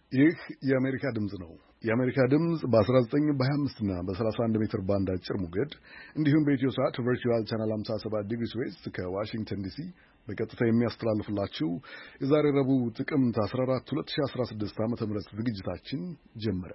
ይህ የአሜሪካ ድምጽ ነው። የአሜሪካ ድምጽ በ19 በ25 እና በ31 ሜትር ባንድ አጭር ሞገድ እንዲሁም በኢትዮ ሰዓት ቨርቹዋል ቻናል 57 ዲግሪ ዌስት ከዋሽንግተን ዲሲ በቀጥታ የሚያስተላልፍላችሁ የዛሬ ረቡዕ ጥቅምት 14 2016 ዓ.ም ዝግጅታችን ጀመረ።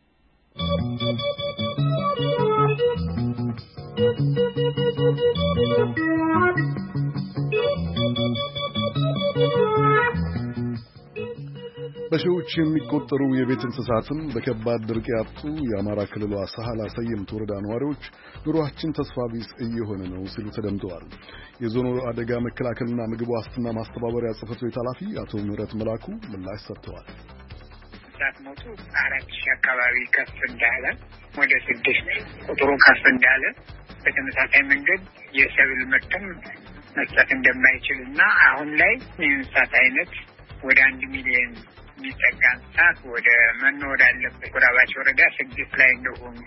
በሺዎች የሚቆጠሩ የቤት እንስሳትን በከባድ ድርቅ ያጡ የአማራ ክልሏ ሳህላ ሰየምት ወረዳ ነዋሪዎች ኑሯችን ተስፋ ቢስ እየሆነ ነው ሲሉ ተደምጠዋል። የዞኑ አደጋ መከላከልና ምግብ ዋስትና ማስተባበሪያ ጽሕፈት ቤት ኃላፊ አቶ ምህረት መላኩ ምላሽ ሰጥተዋል። እንስሳት ሞቱ 4000 አካባቢ ከፍ እንዳለ ወደ 6 ቁጥሩ ከፍ እንዳለ በተመሳሳይ መንገድ የሰብል ምርትም መስጠት እንደማይችልና አሁን ላይ የእንስሳት አይነት ወደ 1 ሚሊዮን የሚጠጋ እንስሳት ወደ መኖ ወዳለበት ጎራባች ወረዳ ስግት ላይ እንደሆኑ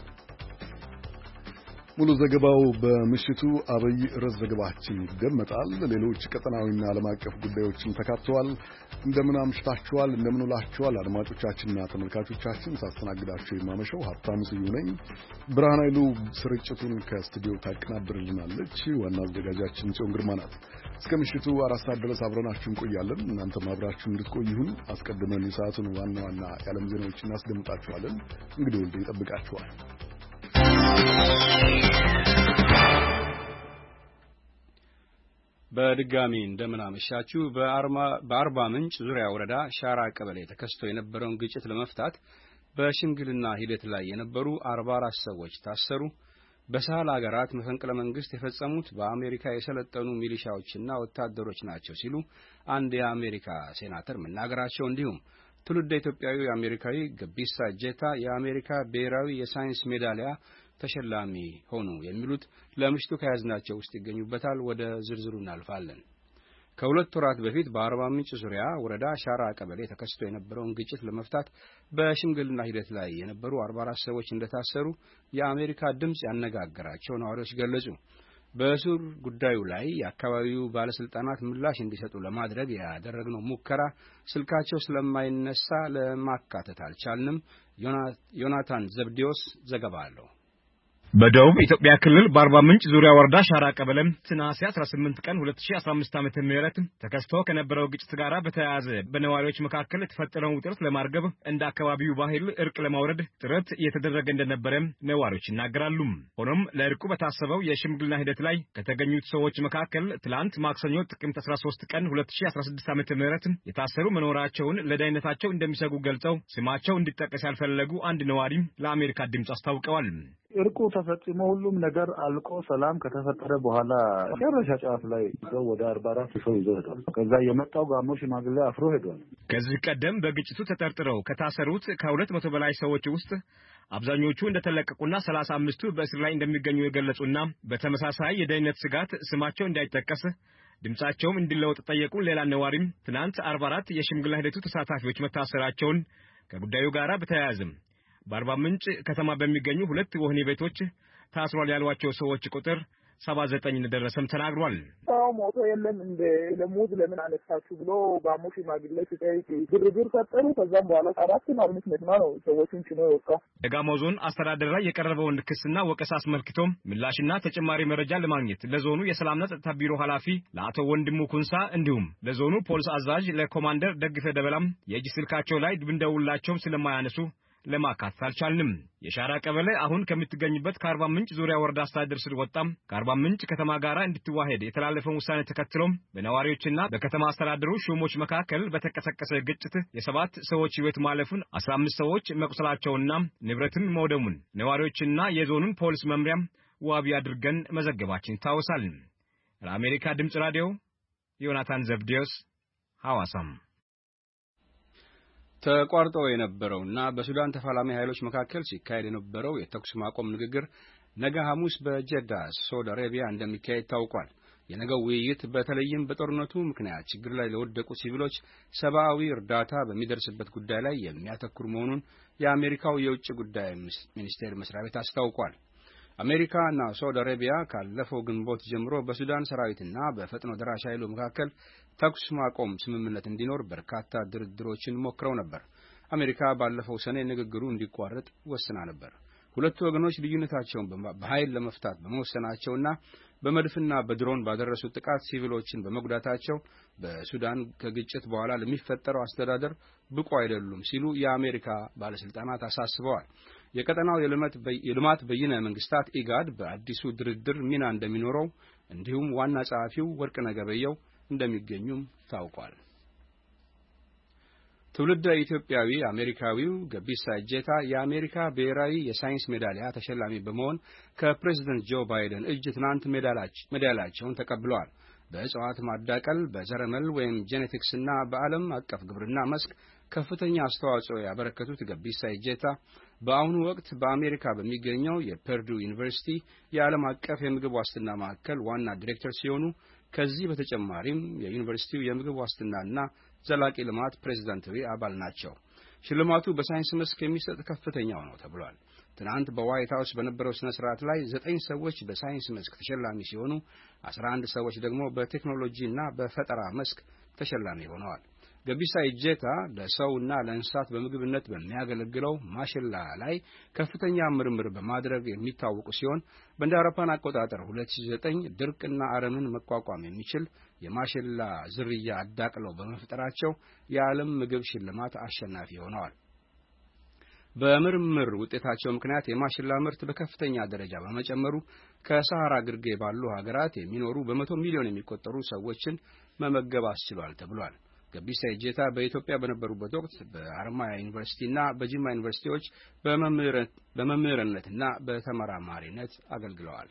ሙሉ ዘገባው በምሽቱ አብይ ርዕስ ዘገባችን ይደመጣል። ሌሎች ቀጠናዊና ዓለም አቀፍ ጉዳዮችን ተካተዋል። እንደምን አምሽታችኋል፣ እንደምን ውላችኋል አድማጮቻችንና ተመልካቾቻችን። ሳስተናግዳችሁ የማመሸው ሀብታሙ ስዩም ነኝ። ብርሃን ኃይሉ ስርጭቱን ከስቱዲዮ ታቀናብርልናለች። ዋና አዘጋጃችን ጽዮን ግርማ ናት። እስከ ምሽቱ 4 ሰዓት ድረስ አብረናችሁ እንቆያለን። እናንተም አብራችሁ እንድትቆዩ ይሁን። አስቀድመን የሰዓቱን ዋና ዋና የዓለም ዜናዎችን እናስደምጣችኋለን። እንግዲህ ወልደ ይጠብቃችኋል። በድጋሚ እንደምን አመሻችሁ። በአርባ ምንጭ ዙሪያ ወረዳ ሻራ ቀበሌ ተከስቶ የነበረውን ግጭት ለመፍታት በሽምግልና ሂደት ላይ የነበሩ 44 ሰዎች ታሰሩ። በሳህል ሀገራት መፈንቅለ መንግስት የፈጸሙት በአሜሪካ የሰለጠኑ ሚሊሻዎችና ወታደሮች ናቸው ሲሉ አንድ የአሜሪካ ሴናተር መናገራቸው፣ እንዲሁም ትውልደ ኢትዮጵያዊ አሜሪካዊ ገቢሳ እጀታ የአሜሪካ ብሔራዊ የሳይንስ ሜዳሊያ ተሸላሚ ሆኑ የሚሉት ለምሽቱ ከያዝናቸው ውስጥ ይገኙበታል። ወደ ዝርዝሩ እናልፋለን። ከሁለት ወራት በፊት በአርባ ምንጭ ዙሪያ ወረዳ ሻራ ቀበሌ ተከስቶ የነበረውን ግጭት ለመፍታት በሽምግልና ሂደት ላይ የነበሩ 44 ሰዎች እንደታሰሩ የአሜሪካ ድምጽ ያነጋገራቸው ነዋሪዎች ገለጹ። በእስር ጉዳዩ ላይ የአካባቢው ባለስልጣናት ምላሽ እንዲሰጡ ለማድረግ ያደረግነው ሙከራ ስልካቸው ስለማይነሳ ለማካተት አልቻልንም። ዮናታን ዘብዴዎስ ዘገባ አለው። በደቡብ ኢትዮጵያ ክልል በአርባ ምንጭ ዙሪያ ወረዳ ሻራ ቀበሌ ነሐሴ 18 ቀን 2015 ዓ.ም ተከስቶ ከነበረው ግጭት ጋር በተያያዘ በነዋሪዎች መካከል የተፈጠረውን ውጥረት ለማርገብ እንደ አካባቢው ባህል እርቅ ለማውረድ ጥረት እየተደረገ እንደነበረ ነዋሪዎች ይናገራሉ። ሆኖም ለእርቁ በታሰበው የሽምግልና ሂደት ላይ ከተገኙት ሰዎች መካከል ትላንት ማክሰኞ ጥቅምት 13 ቀን 2016 ዓ.ም የታሰሩ መኖራቸውን ለደህንነታቸው እንደሚሰጉ ገልጸው ስማቸው እንዲጠቀስ ያልፈለጉ አንድ ነዋሪ ለአሜሪካ ድምጽ አስታውቀዋል። እርቁ ተፈጽሞ ሁሉም ነገር አልቆ ሰላም ከተፈጠረ በኋላ መጨረሻ ጫፍ ላይ ወደ 44 ሰው ይዘው ሄዷል። ከዛ የመጣው ጋሞ ሽማግሌ አፍሮ ሄዷል። ከዚህ ቀደም በግጭቱ ተጠርጥረው ከታሰሩት ከ200 በላይ ሰዎች ውስጥ አብዛኞቹ እንደተለቀቁና 35ቱ በእስር ላይ እንደሚገኙ የገለጹና በተመሳሳይ የደህንነት ስጋት ስማቸው እንዳይጠቀስ ድምጻቸውም እንዲለወጥ ጠየቁ። ሌላ ነዋሪም ትናንት 44 የሽምግልና ሂደቱ ተሳታፊዎች መታሰራቸውን ከጉዳዩ ጋር በተያያዘም በአርባ ምንጭ ከተማ በሚገኙ 2 ወህኒ ቤቶች ታስሯል ያሏቸው ሰዎች ቁጥር 79 እንደደረሰም ተናግሯል። ሰው ሞቶ የለም እንደ ለሙዝ ለምን አነሳችሁ ብሎ ጋሞ ሽማግሌ ሲጠይቅ ግርግር ፈጠሩ። ከዛም በኋላ 4 መኪና ነው ሰዎችን ጭኖ የወጣው። የጋሞ ዞን አስተዳደር ላይ የቀረበውን ክስና ወቀሳ አስመልክቶ ምላሽና ተጨማሪ መረጃ ለማግኘት ለዞኑ የሰላምና ጸጥታ ቢሮ ኃላፊ ለአቶ ወንድሙ ኩንሳ እንዲሁም ለዞኑ ፖሊስ አዛዥ ለኮማንደር ደግፈ ደበላም የእጅ ስልካቸው ላይ ብንደውላቸው ስለማያነሱ ለማካተት አልቻልንም። የሻራ ቀበሌ አሁን ከምትገኝበት ከአርባ ምንጭ ዙሪያ ወረዳ አስተዳደር ስር ወጣም ከአርባ ምንጭ ከተማ ጋር እንድትዋሄድ የተላለፈውን ውሳኔ ተከትሎም በነዋሪዎችና በከተማ አስተዳደሩ ሹሞች መካከል በተቀሰቀሰ ግጭት የ7 ሰዎች ሕይወት ማለፉን 15 ሰዎች መቁሰላቸውና ንብረትም መውደሙን ነዋሪዎችና የዞኑን ፖሊስ መምሪያም ዋቢ አድርገን መዘገባችን ይታወሳል። ለአሜሪካ ድምጽ ራዲዮ ዮናታን ዘብዴዎስ ሐዋሳም። ተቋርጦ የነበረውና በሱዳን ተፋላሚ ኃይሎች መካከል ሲካሄድ የነበረው የተኩስ ማቆም ንግግር ነገ ሐሙስ በጀዳ ሳዑዲ አረቢያ እንደሚካሄድ ታውቋል። የነገው ውይይት በተለይም በጦርነቱ ምክንያት ችግር ላይ ለወደቁ ሲቪሎች ሰብአዊ እርዳታ በሚደርስበት ጉዳይ ላይ የሚያተኩር መሆኑን የአሜሪካው የውጭ ጉዳይ ሚኒስቴር መስሪያ ቤት አስታውቋል። አሜሪካና ሳዑዲ አረቢያ ካለፈው ግንቦት ጀምሮ በሱዳን ሰራዊትና በፈጥኖ ደራሽ ኃይሉ መካከል ተኩስ ማቆም ስምምነት እንዲኖር በርካታ ድርድሮችን ሞክረው ነበር። አሜሪካ ባለፈው ሰኔ ንግግሩ እንዲቋረጥ ወስና ነበር። ሁለቱ ወገኖች ልዩነታቸውን በኃይል ለመፍታት በመወሰናቸውና በመድፍና በድሮን ባደረሱት ጥቃት ሲቪሎችን በመጉዳታቸው በሱዳን ከግጭት በኋላ ለሚፈጠረው አስተዳደር ብቁ አይደሉም ሲሉ የአሜሪካ ባለስልጣናት አሳስበዋል። የቀጠናው የልማት በይነ መንግስታት ኢጋድ በአዲሱ ድርድር ሚና እንደሚኖረው እንዲሁም ዋና ጸሐፊው ወርቅነህ ገበየሁ እንደሚገኙም ታውቋል። ትውልደ ኢትዮጵያዊ አሜሪካዊው ገቢሳ እጀታ የአሜሪካ ብሔራዊ የሳይንስ ሜዳሊያ ተሸላሚ በመሆን ከፕሬዝዳንት ጆ ባይደን እጅ ትናንት ሜዳሊያቸውን ተቀብለዋል። በእጽዋት ማዳቀል፣ በዘረመል ወይም ጄኔቲክስ እና በዓለም አቀፍ ግብርና መስክ ከፍተኛ አስተዋጽኦ ያበረከቱት ገቢሳ እጀታ በአሁኑ ወቅት በአሜሪካ በሚገኘው የፐርዱ ዩኒቨርሲቲ የዓለም አቀፍ የምግብ ዋስትና ማዕከል ዋና ዲሬክተር ሲሆኑ ከዚህ በተጨማሪም የዩኒቨርሲቲው የምግብ ዋስትናና ዘላቂ ልማት ፕሬዝዳንታዊ አባል ናቸው። ሽልማቱ በሳይንስ መስክ የሚሰጥ ከፍተኛው ነው ተብሏል። ትናንት በዋይት ሃውስ በነበረው ስነ ስርዓት ላይ 9 ሰዎች በሳይንስ መስክ ተሸላሚ ሲሆኑ 11 ሰዎች ደግሞ በቴክኖሎጂና በፈጠራ መስክ ተሸላሚ ሆነዋል። ገቢሳ እጀታ ለሰውና ለእንስሳት በምግብነት በሚያገለግለው ማሽላ ላይ ከፍተኛ ምርምር በማድረግ የሚታወቁ ሲሆን በእንደ አውሮፓውያን አቆጣጠር 2009 ድርቅና አረምን መቋቋም የሚችል የማሽላ ዝርያ አዳቅለው በመፍጠራቸው የዓለም ምግብ ሽልማት አሸናፊ ሆነዋል። በምርምር ውጤታቸው ምክንያት የማሽላ ምርት በከፍተኛ ደረጃ በመጨመሩ ከሰሃራ ግርጌ ባሉ ሀገራት የሚኖሩ በመቶ ሚሊዮን የሚቆጠሩ ሰዎችን መመገብ አስችሏል ተብሏል። ገቢሳ እጀታ በኢትዮጵያ በነበሩበት ወቅት በአርማያ ዩኒቨርሲቲና በጂማ ዩኒቨርሲቲዎች በመምህርነትና በተመራማሪነት አገልግለዋል።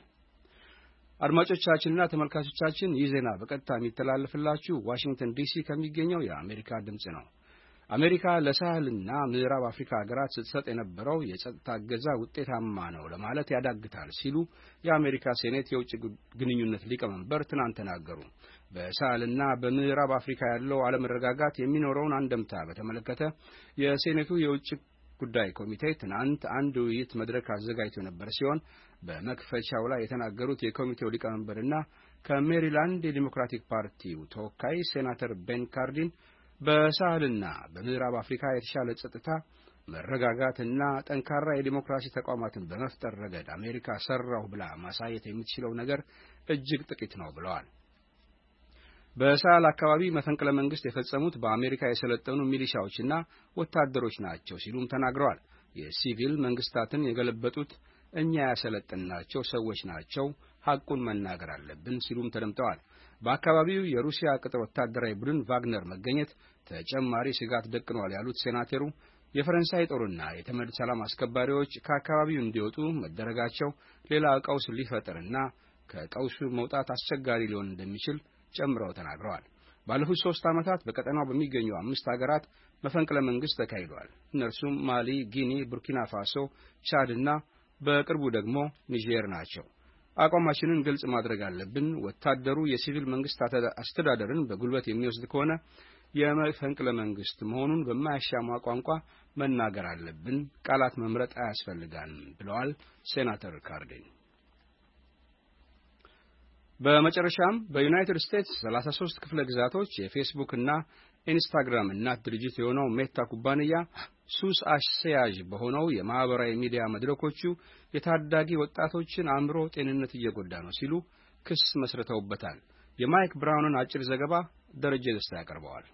አድማጮቻችንና ተመልካቾቻችን ይህ ዜና በቀጥታ የሚተላለፍላችሁ ዋሽንግተን ዲሲ ከሚገኘው የአሜሪካ ድምጽ ነው። አሜሪካ ለሳህልና ምዕራብ አፍሪካ ሀገራት ስትሰጥ የነበረው የጸጥታ እገዛ ውጤታማ ነው ለማለት ያዳግታል ሲሉ የአሜሪካ ሴኔት የውጭ ግንኙነት ሊቀመንበር ትናንት ተናገሩ። በሳህልና በምዕራብ አፍሪካ ያለው አለመረጋጋት የሚኖረውን አንደምታ በተመለከተ የሴኔቱ የውጭ ጉዳይ ኮሚቴ ትናንት አንድ ውይይት መድረክ አዘጋጅቶ የነበረ ሲሆን በመክፈቻው ላይ የተናገሩት የኮሚቴው ሊቀመንበርና ከሜሪላንድ የዲሞክራቲክ ፓርቲው ተወካይ ሴናተር ቤን ካርዲን በሳህልና በምዕራብ አፍሪካ የተሻለ ጸጥታ፣ መረጋጋትና ጠንካራ የዲሞክራሲ ተቋማትን በመፍጠር ረገድ አሜሪካ ሰራው ብላ ማሳየት የምትችለው ነገር እጅግ ጥቂት ነው ብለዋል። በሳህል አካባቢ መፈንቅለ መንግስት የፈጸሙት በአሜሪካ የሰለጠኑ ሚሊሻዎችና ወታደሮች ናቸው ሲሉም ተናግረዋል። የሲቪል መንግስታትን የገለበጡት እኛ ያሰለጠናቸው ሰዎች ናቸው፣ ሐቁን መናገር አለብን ሲሉም ተደምጠዋል። በአካባቢው የሩሲያ ቅጥር ወታደራዊ ቡድን ቫግነር መገኘት ተጨማሪ ስጋት ደቅኗል ያሉት ሴናተሩ የፈረንሳይ ጦርና የተመድ ሰላም አስከባሪዎች ከአካባቢው እንዲወጡ መደረጋቸው ሌላ ቀውስ ሊፈጥርና ከቀውሱ መውጣት አስቸጋሪ ሊሆን እንደሚችል ጨምረው ተናግረዋል። ባለፉት 3 ዓመታት በቀጠናው በሚገኙ 5 ሀገራት መፈንቅለ መንግስት ተካሂዷል። እነርሱም ማሊ፣ ጊኒ፣ ቡርኪና ፋሶ፣ ቻድ እና በቅርቡ ደግሞ ኒጀር ናቸው። አቋማችንን ግልጽ ማድረግ አለብን። ወታደሩ የሲቪል መንግስት አስተዳደርን በጉልበት የሚወስድ ከሆነ የመፈንቅለ መንግስት መሆኑን በማያሻማ ቋንቋ መናገር አለብን። ቃላት መምረጥ አያስፈልጋንም ብለዋል ሴናተር ካርዲን። በመጨረሻም በዩናይትድ ስቴትስ 33 ክፍለ ግዛቶች የፌስቡክ እና ኢንስታግራም እናት ድርጅት የሆነው ሜታ ኩባንያ ሱስ አስያዥ በሆነው የማህበራዊ ሚዲያ መድረኮቹ የታዳጊ ወጣቶችን አእምሮ ጤንነት እየጎዳ ነው ሲሉ ክስ መስርተውበታል። የማይክ ብራውንን አጭር ዘገባ ደረጀ ደስታ ያቀርበዋል።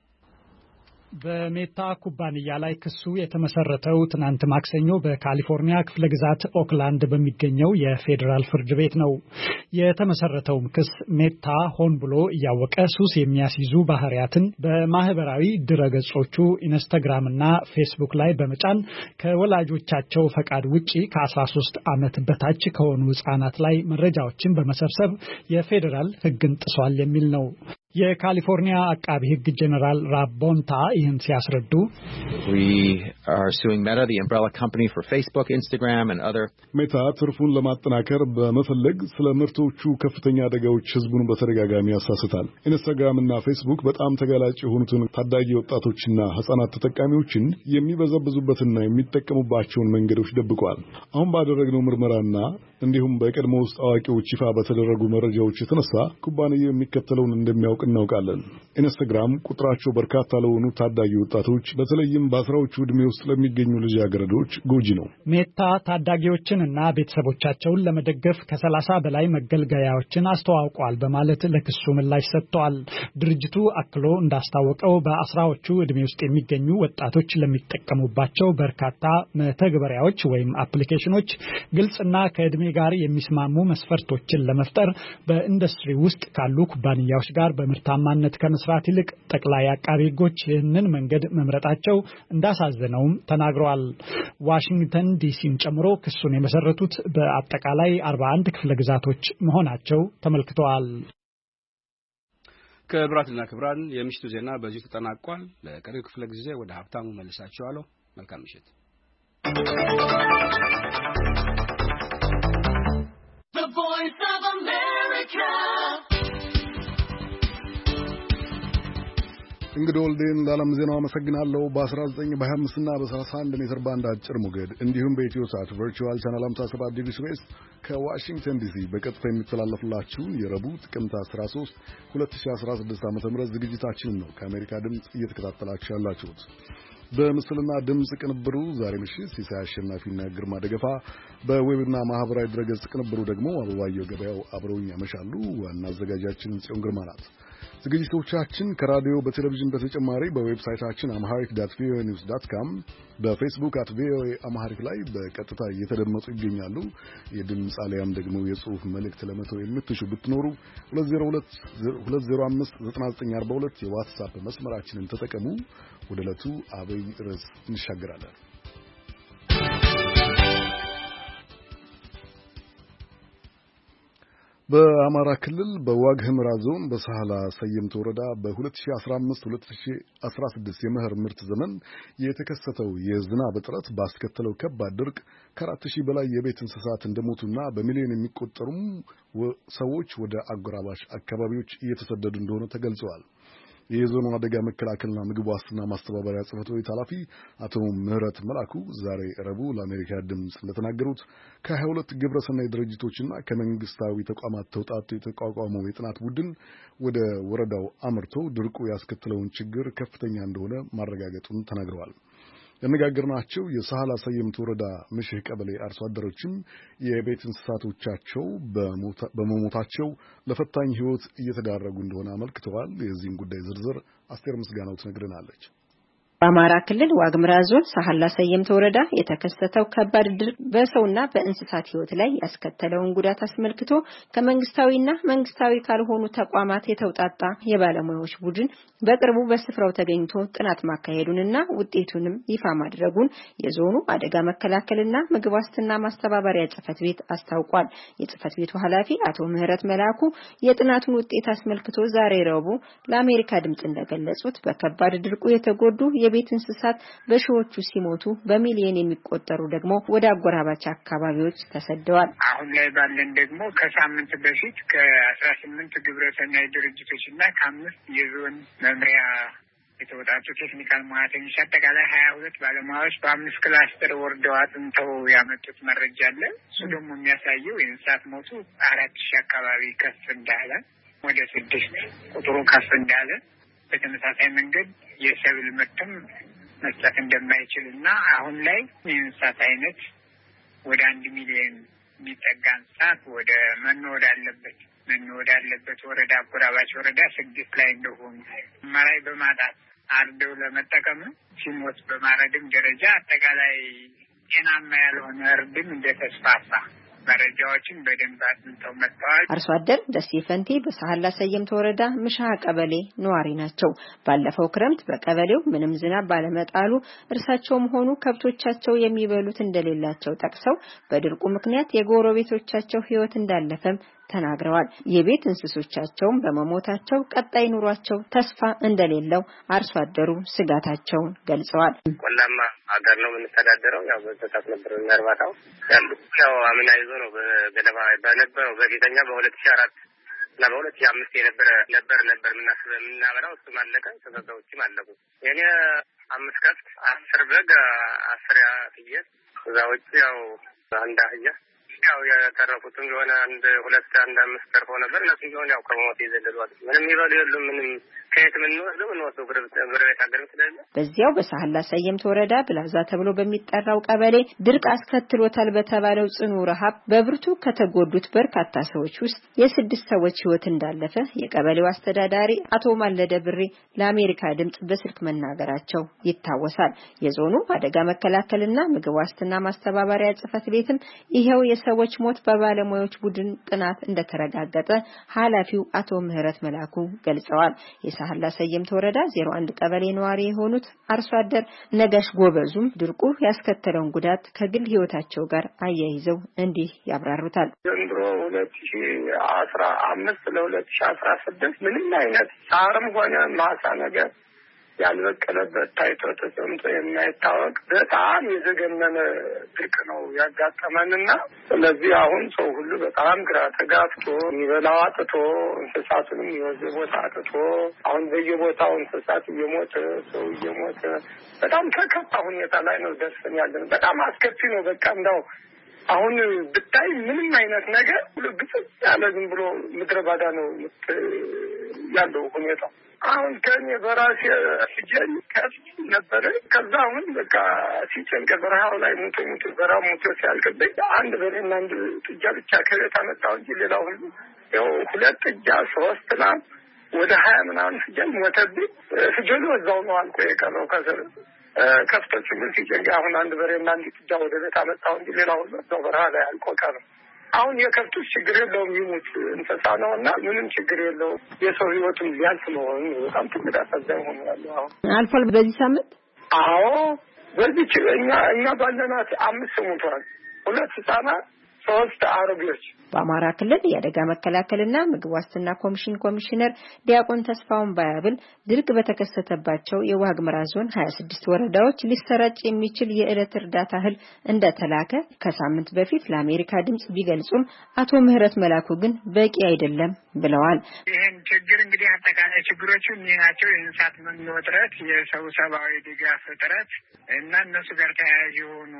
በሜታ ኩባንያ ላይ ክሱ የተመሰረተው ትናንት ማክሰኞ በካሊፎርኒያ ክፍለ ግዛት ኦክላንድ በሚገኘው የፌዴራል ፍርድ ቤት ነው። የተመሰረተውም ክስ ሜታ ሆን ብሎ እያወቀ ሱስ የሚያስይዙ ባህሪያትን በማህበራዊ ድረገጾቹ ኢንስታግራም እና ፌስቡክ ላይ በመጫን ከወላጆቻቸው ፈቃድ ውጪ ከ13 ዓመት በታች ከሆኑ ህጻናት ላይ መረጃዎችን በመሰብሰብ የፌዴራል ሕግን ጥሷል የሚል ነው። የካሊፎርኒያ አቃቢ ሕግ ጀነራል ራብ ቦንታ ይህን ሲያስረዱ ሜታ ትርፉን ለማጠናከር በመፈለግ ስለ ምርቶቹ ከፍተኛ አደጋዎች ህዝቡን በተደጋጋሚ ያሳስታል። ኢንስታግራምና ፌስቡክ በጣም ተጋላጭ የሆኑትን ታዳጊ ወጣቶችና ህጻናት ተጠቃሚዎችን የሚበዘብዙበትና የሚጠቀሙባቸውን መንገዶች ደብቀዋል። አሁን ባደረግነው ምርመራና እንዲሁም በቀድሞ ውስጥ አዋቂዎች ይፋ በተደረጉ መረጃዎች የተነሳ ኩባንያው የሚከተለውን እንደሚያውቅ እናውቃለን። ኢንስታግራም ቁጥራቸው በርካታ ለሆኑ ታዳጊ ወጣቶች በተለይም በአስራዎቹ ዕድሜ ውስጥ ለሚገኙ ልጃገረዶች ጎጂ ነው። ሜታ ታዳጊዎችንና ቤተሰቦቻቸውን ለመደገፍ ከ30 በላይ መገልገያዎችን አስተዋውቋል በማለት ለክሱ ምላሽ ሰጥቷል። ድርጅቱ አክሎ እንዳስታወቀው በአስራዎቹ ዕድሜ ውስጥ የሚገኙ ወጣቶች ለሚጠቀሙባቸው በርካታ መተግበሪያዎች ወይም አፕሊኬሽኖች ግልጽና ከዕድሜ ጋር የሚስማሙ መስፈርቶችን ለመፍጠር በኢንዱስትሪ ውስጥ ካሉ ኩባንያዎች ጋር በምርታማነት ከመስራት ይልቅ ጠቅላይ አቃቤ ሕጎች ይህንን መንገድ መምረጣቸው እንዳሳዘነውም ተናግረዋል። ዋሽንግተን ዲሲን ጨምሮ ክሱን የመሰረቱት በአጠቃላይ 41 ክፍለ ግዛቶች መሆናቸው ተመልክተዋል። ክቡራትና ክቡራን የምሽቱ ዜና በዚህ ተጠናቋል። ለቀሪው ክፍለ ጊዜ ወደ ሀብታሙ መልሳችኋለሁ። መልካም ምሽት። The Voice of America. እንግዲህ ወልዴን ለዓለም ዜናው አመሰግናለሁ። በ19 በ25 እና በ31 ሜትር ባንድ አጭር ሞገድ እንዲሁም በኢትዮ ሳት ቨርቹዋል ቻናል 57 ዲግሪ ዌስት ከዋሽንግተን ዲሲ በቀጥታ የሚተላለፍላችሁን የረቡዕ ጥቅምት 13 2016 ዓ.ም ዝግጅታችንን ነው ከአሜሪካ ድምጽ እየተከታተላችሁ ያላችሁት። በምስልና ድምጽ ቅንብሩ ዛሬ ምሽት ሲሳይ አሸናፊና ግርማ ደገፋ፣ በዌብና ማህበራዊ ድረገጽ ቅንብሩ ደግሞ አበባየው ገበያው አብረውኝ ያመሻሉ። ዋና አዘጋጃችን ጽዮን ግርማ ናት። ዝግጅቶቻችን ከራዲዮ በቴሌቪዥን በተጨማሪ በዌብሳይታችን amharic.voanews.com በፌስቡክ @voaamharic ላይ በቀጥታ እየተደመጡ ይገኛሉ። የድምጽ አሊያም ደግሞ የጽሑፍ መልእክት ለመተው የምትሹ ብትኖሩ 2022059942 የዋትስአፕ መስመራችንን ተጠቀሙ። ወደ ዕለቱ አብይ ርዕስ እንሻገራለን። በአማራ ክልል በዋግ ኽምራ ዞን በሳህላ ሰየምት ወረዳ በ2015-2016 የመኸር ምርት ዘመን የተከሰተው የዝናብ እጥረት ባስከተለው ከባድ ድርቅ ከ4000 በላይ የቤት እንስሳት እንደሞቱና በሚሊዮን የሚቆጠሩም ሰዎች ወደ አጎራባች አካባቢዎች እየተሰደዱ እንደሆነ ተገልጸዋል። የዞኑ አደጋ መከላከልና ምግብ ዋስትና ማስተባበሪያ ጽሕፈት ቤት ኃላፊ አቶ ምህረት መላኩ ዛሬ ረቡዕ ለአሜሪካ ድምጽ እንደተናገሩት ከ22 ግብረሰናይ ድርጅቶችና ከመንግስታዊ ተቋማት ተውጣጡ የተቋቋመው የጥናት ቡድን ወደ ወረዳው አምርቶ ድርቁ ያስከተለውን ችግር ከፍተኛ እንደሆነ ማረጋገጡን ተናግረዋል። ያነጋገርናቸው የሳህላ ሰየምት ወረዳ ምሽህ ቀበሌ አርሶ አደሮችም የቤት እንስሳቶቻቸው በመሞታቸው ለፈታኝ ሕይወት እየተዳረጉ እንደሆነ አመልክተዋል። የዚህን ጉዳይ ዝርዝር አስቴር ምስጋናው ትነግረናለች። በአማራ ክልል ዋግ ኽምራ ዞን ሳህላ ሰየምት ወረዳ የተከሰተው ከባድ ድርቅ በሰውና በእንስሳት ሕይወት ላይ ያስከተለውን ጉዳት አስመልክቶ ከመንግስታዊና መንግስታዊ ካልሆኑ ተቋማት የተውጣጣ የባለሙያዎች ቡድን በቅርቡ በስፍራው ተገኝቶ ጥናት ማካሄዱንና ውጤቱንም ይፋ ማድረጉን የዞኑ አደጋ መከላከልና ምግብ ዋስትና ማስተባበሪያ ጽሕፈት ቤት አስታውቋል። የጽሕፈት ቤቱ ኃላፊ አቶ ምህረት መላኩ የጥናቱን ውጤት አስመልክቶ ዛሬ ረቡዕ ለአሜሪካ ድምጽ እንደገለጹት በከባድ ድርቁ የተጎዱ የቤት እንስሳት በሺዎቹ ሲሞቱ በሚሊዮን የሚቆጠሩ ደግሞ ወደ አጎራባች አካባቢዎች ተሰደዋል። አሁን ላይ ባለን ደግሞ ከሳምንት በፊት ከ18 ግብረሰናይ ድርጅቶችና ከ5 የዞን መምሪያ የተወጣጡ ቴክኒካል ሙያተኞች አጠቃላይ 22 ባለሙያዎች በ5 ክላስተር ወርደው አጥንተው ያመጡት መረጃ አለ። እሱ ደግሞ የሚያሳየው የእንስሳት ሞቱ 4000 አካባቢ ከፍ እንዳለ፣ ወደ 6 ቁጥሩ ከፍ እንዳለ፣ በተመሳሳይ መንገድ የሰብል ምርትም መስጠት እንደማይችልና አሁን ላይ የእንስሳት አይነት ወደ 1 ሚሊዮን የሚጠጋ እንስሳት ወደ መኖ ወዳለበት ወረዳ አጎራባች ወረዳ 6 ላይ እንደሆኑ መራይ በማጣት አርደው ለመጠቀም ሲሞት በማረድም ደረጃ አጠቃላይ ጤናማ ያልሆነ እርድም እንደተስፋፋ መረጃዎችን በደንብ አጥንተው መጥተዋል። አርሶ አደር ደሴ ፈንቴ በሳህላ ሰየምት ወረዳ ምሻ ቀበሌ ነዋሪ ናቸው። ባለፈው ክረምት በቀበሌው ምንም ዝናብ ባለመጣሉ እርሳቸውም ሆኑ ከብቶቻቸው የሚበሉት እንደሌላቸው ጠቅሰው በድርቁ ምክንያት የጎረቤቶቻቸው ሕይወት እንዳለፈም ተናግረዋል። የቤት እንስሶቻቸውም በመሞታቸው ቀጣይ ኑሯቸው ተስፋ እንደሌለው አርሶ አደሩ ስጋታቸውን ገልጸዋል። ቆላማ ሀገር ነው የምንተዳደረው። ያው በተጣጥ ነበር እርባታው ያው አምና ይዞ ነው በገለባ በነበረው በፊተኛ በ2004 እና በ2005 ነበር የምናበላው። እሱ ማለቀ፣ ተሰጠውችም አለቁ። የኔ 5 ከብት 10 በግ 10 ፍየል እዛዎች ያው አንድ አህያ ያው የተረፉትም የሆነ አንድ ሁለት አንድ አምስት ተርፈው ነበር። እነሱ ቢሆን ያው ከሞት ይዘለሏል። ምንም ይበሉ የሉም። ምንም ከየት ምን ወስደው ጎረቤት ሀገር ስለሌለ በዚያው በሳህላ ሰየምት ወረዳ ብላዛ ተብሎ በሚጠራው ቀበሌ ድርቅ አስከትሎታል በተባለው ጽኑ ረሃብ በብርቱ ከተጎዱት በርካታ ሰዎች ውስጥ የስድስት ሰዎች ሕይወት እንዳለፈ የቀበሌው አስተዳዳሪ አቶ ማለደ ብሬ ለአሜሪካ ድምጽ በስልክ መናገራቸው ይታወሳል። የዞኑ አደጋ መከላከልና ምግብ ዋስትና ማስተባበሪያ ጽሕፈት ቤትም ይሄው የሰዎች ሞት በባለሙያዎች ቡድን ጥናት እንደተረጋገጠ ኃላፊው አቶ ምህረት መላኩ ገልጸዋል። የሳህላ ሰየምት ወረዳ 01 ቀበሌ ነዋሪ የሆኑት አርሶ አደር ነጋሽ ጎበዙም ድርቁ ያስከተለውን ጉዳት ከግል ህይወታቸው ጋር አያይዘው እንዲህ ያብራሩታል። ዘንድሮ 2015 ለ2016 ምንም አይነት ሳርም ሆነ ማሳ ነገር ያልበቀለበት ታይቶ ተሰምቶ የማይታወቅ በጣም የዘገነነ ድርቅ ነው ያጋጠመንና ስለዚህ አሁን ሰው ሁሉ በጣም ግራ ተጋብቶ የሚበላው አጥቶ እንስሳቱንም የወዘ ቦታ አጥቶ አሁን በየቦታው እንስሳት እየሞተ ሰው እየሞተ በጣም ከከፋ ሁኔታ ላይ ነው ደርሰን ያለን። በጣም አስከፊ ነው። በቃ እንደው አሁን ብታይ ምንም አይነት ነገር ግጽ ያለ ዝም ብሎ ምድረ ባዳ ነው ያለው ሁኔታው። አሁን ከኔ በራሴ ፍጀል ከፍት ነበረ። ከዛ አሁን በቃ ሲጨንቅ በረሃው ላይ ሙቶ በረሃው ሙቶ ሲያልቅብኝ አንድ በሬና አንድ ጥጃ ብቻ ከቤት አመጣሁ እንጂ ሌላው ሁሉ ያው ሁለት ጥጃ ሶስት ላም ወደ 20 ምናምን ፍጀል ሞተብኝ። ፍጀሉ እዛው ነው አልቆ የቀረው ከዘር ከፍቶቹ ግን ሲጨንቅ አሁን አንድ በሬና አንድ ጥጃ ወደ ቤት አመጣሁ እንጂ ሌላው ሁሉ እዛው በረሃ ላይ አልቆ ቀረ። አሁን የከብቶች ችግር የለውም ይሙት እንስሳ ነውና ምንም ችግር የለውም። የሰው ህይወቱን ሊያልፍ ነው። በጣም ትልቅ አሳዛኝ ሆኖ ያለው አሁን አልፏል በዚህ ሳምንት። አዎ በዚህ እኛ ባለናት 5 ሞቷል። 2 ህጻናት 3 አሮጌዎች። በአማራ ክልል የአደጋ መከላከልና ምግብ ዋስትና ኮሚሽን ኮሚሽነር ዲያቆን ተስፋውን ባያብል ድርቅ በተከሰተባቸው የዋግምራ ዞን 26 ወረዳዎች ሊሰራጭ የሚችል የዕለት እርዳታ እህል እንደተላከ ከሳምንት በፊት ለአሜሪካ ድምጽ ቢገልጹም አቶ ምህረት መላኩ ግን በቂ አይደለም ብለዋል። ይሄን ችግር እንግዲህ አጠቃላይ ችግሮቹ ናቸው። የእንስሳት መኖ እጥረት፣ የሰው ሰብአዊ ድጋፍ እጥረት እና እነሱ ጋር ተያያዥ የሆኑ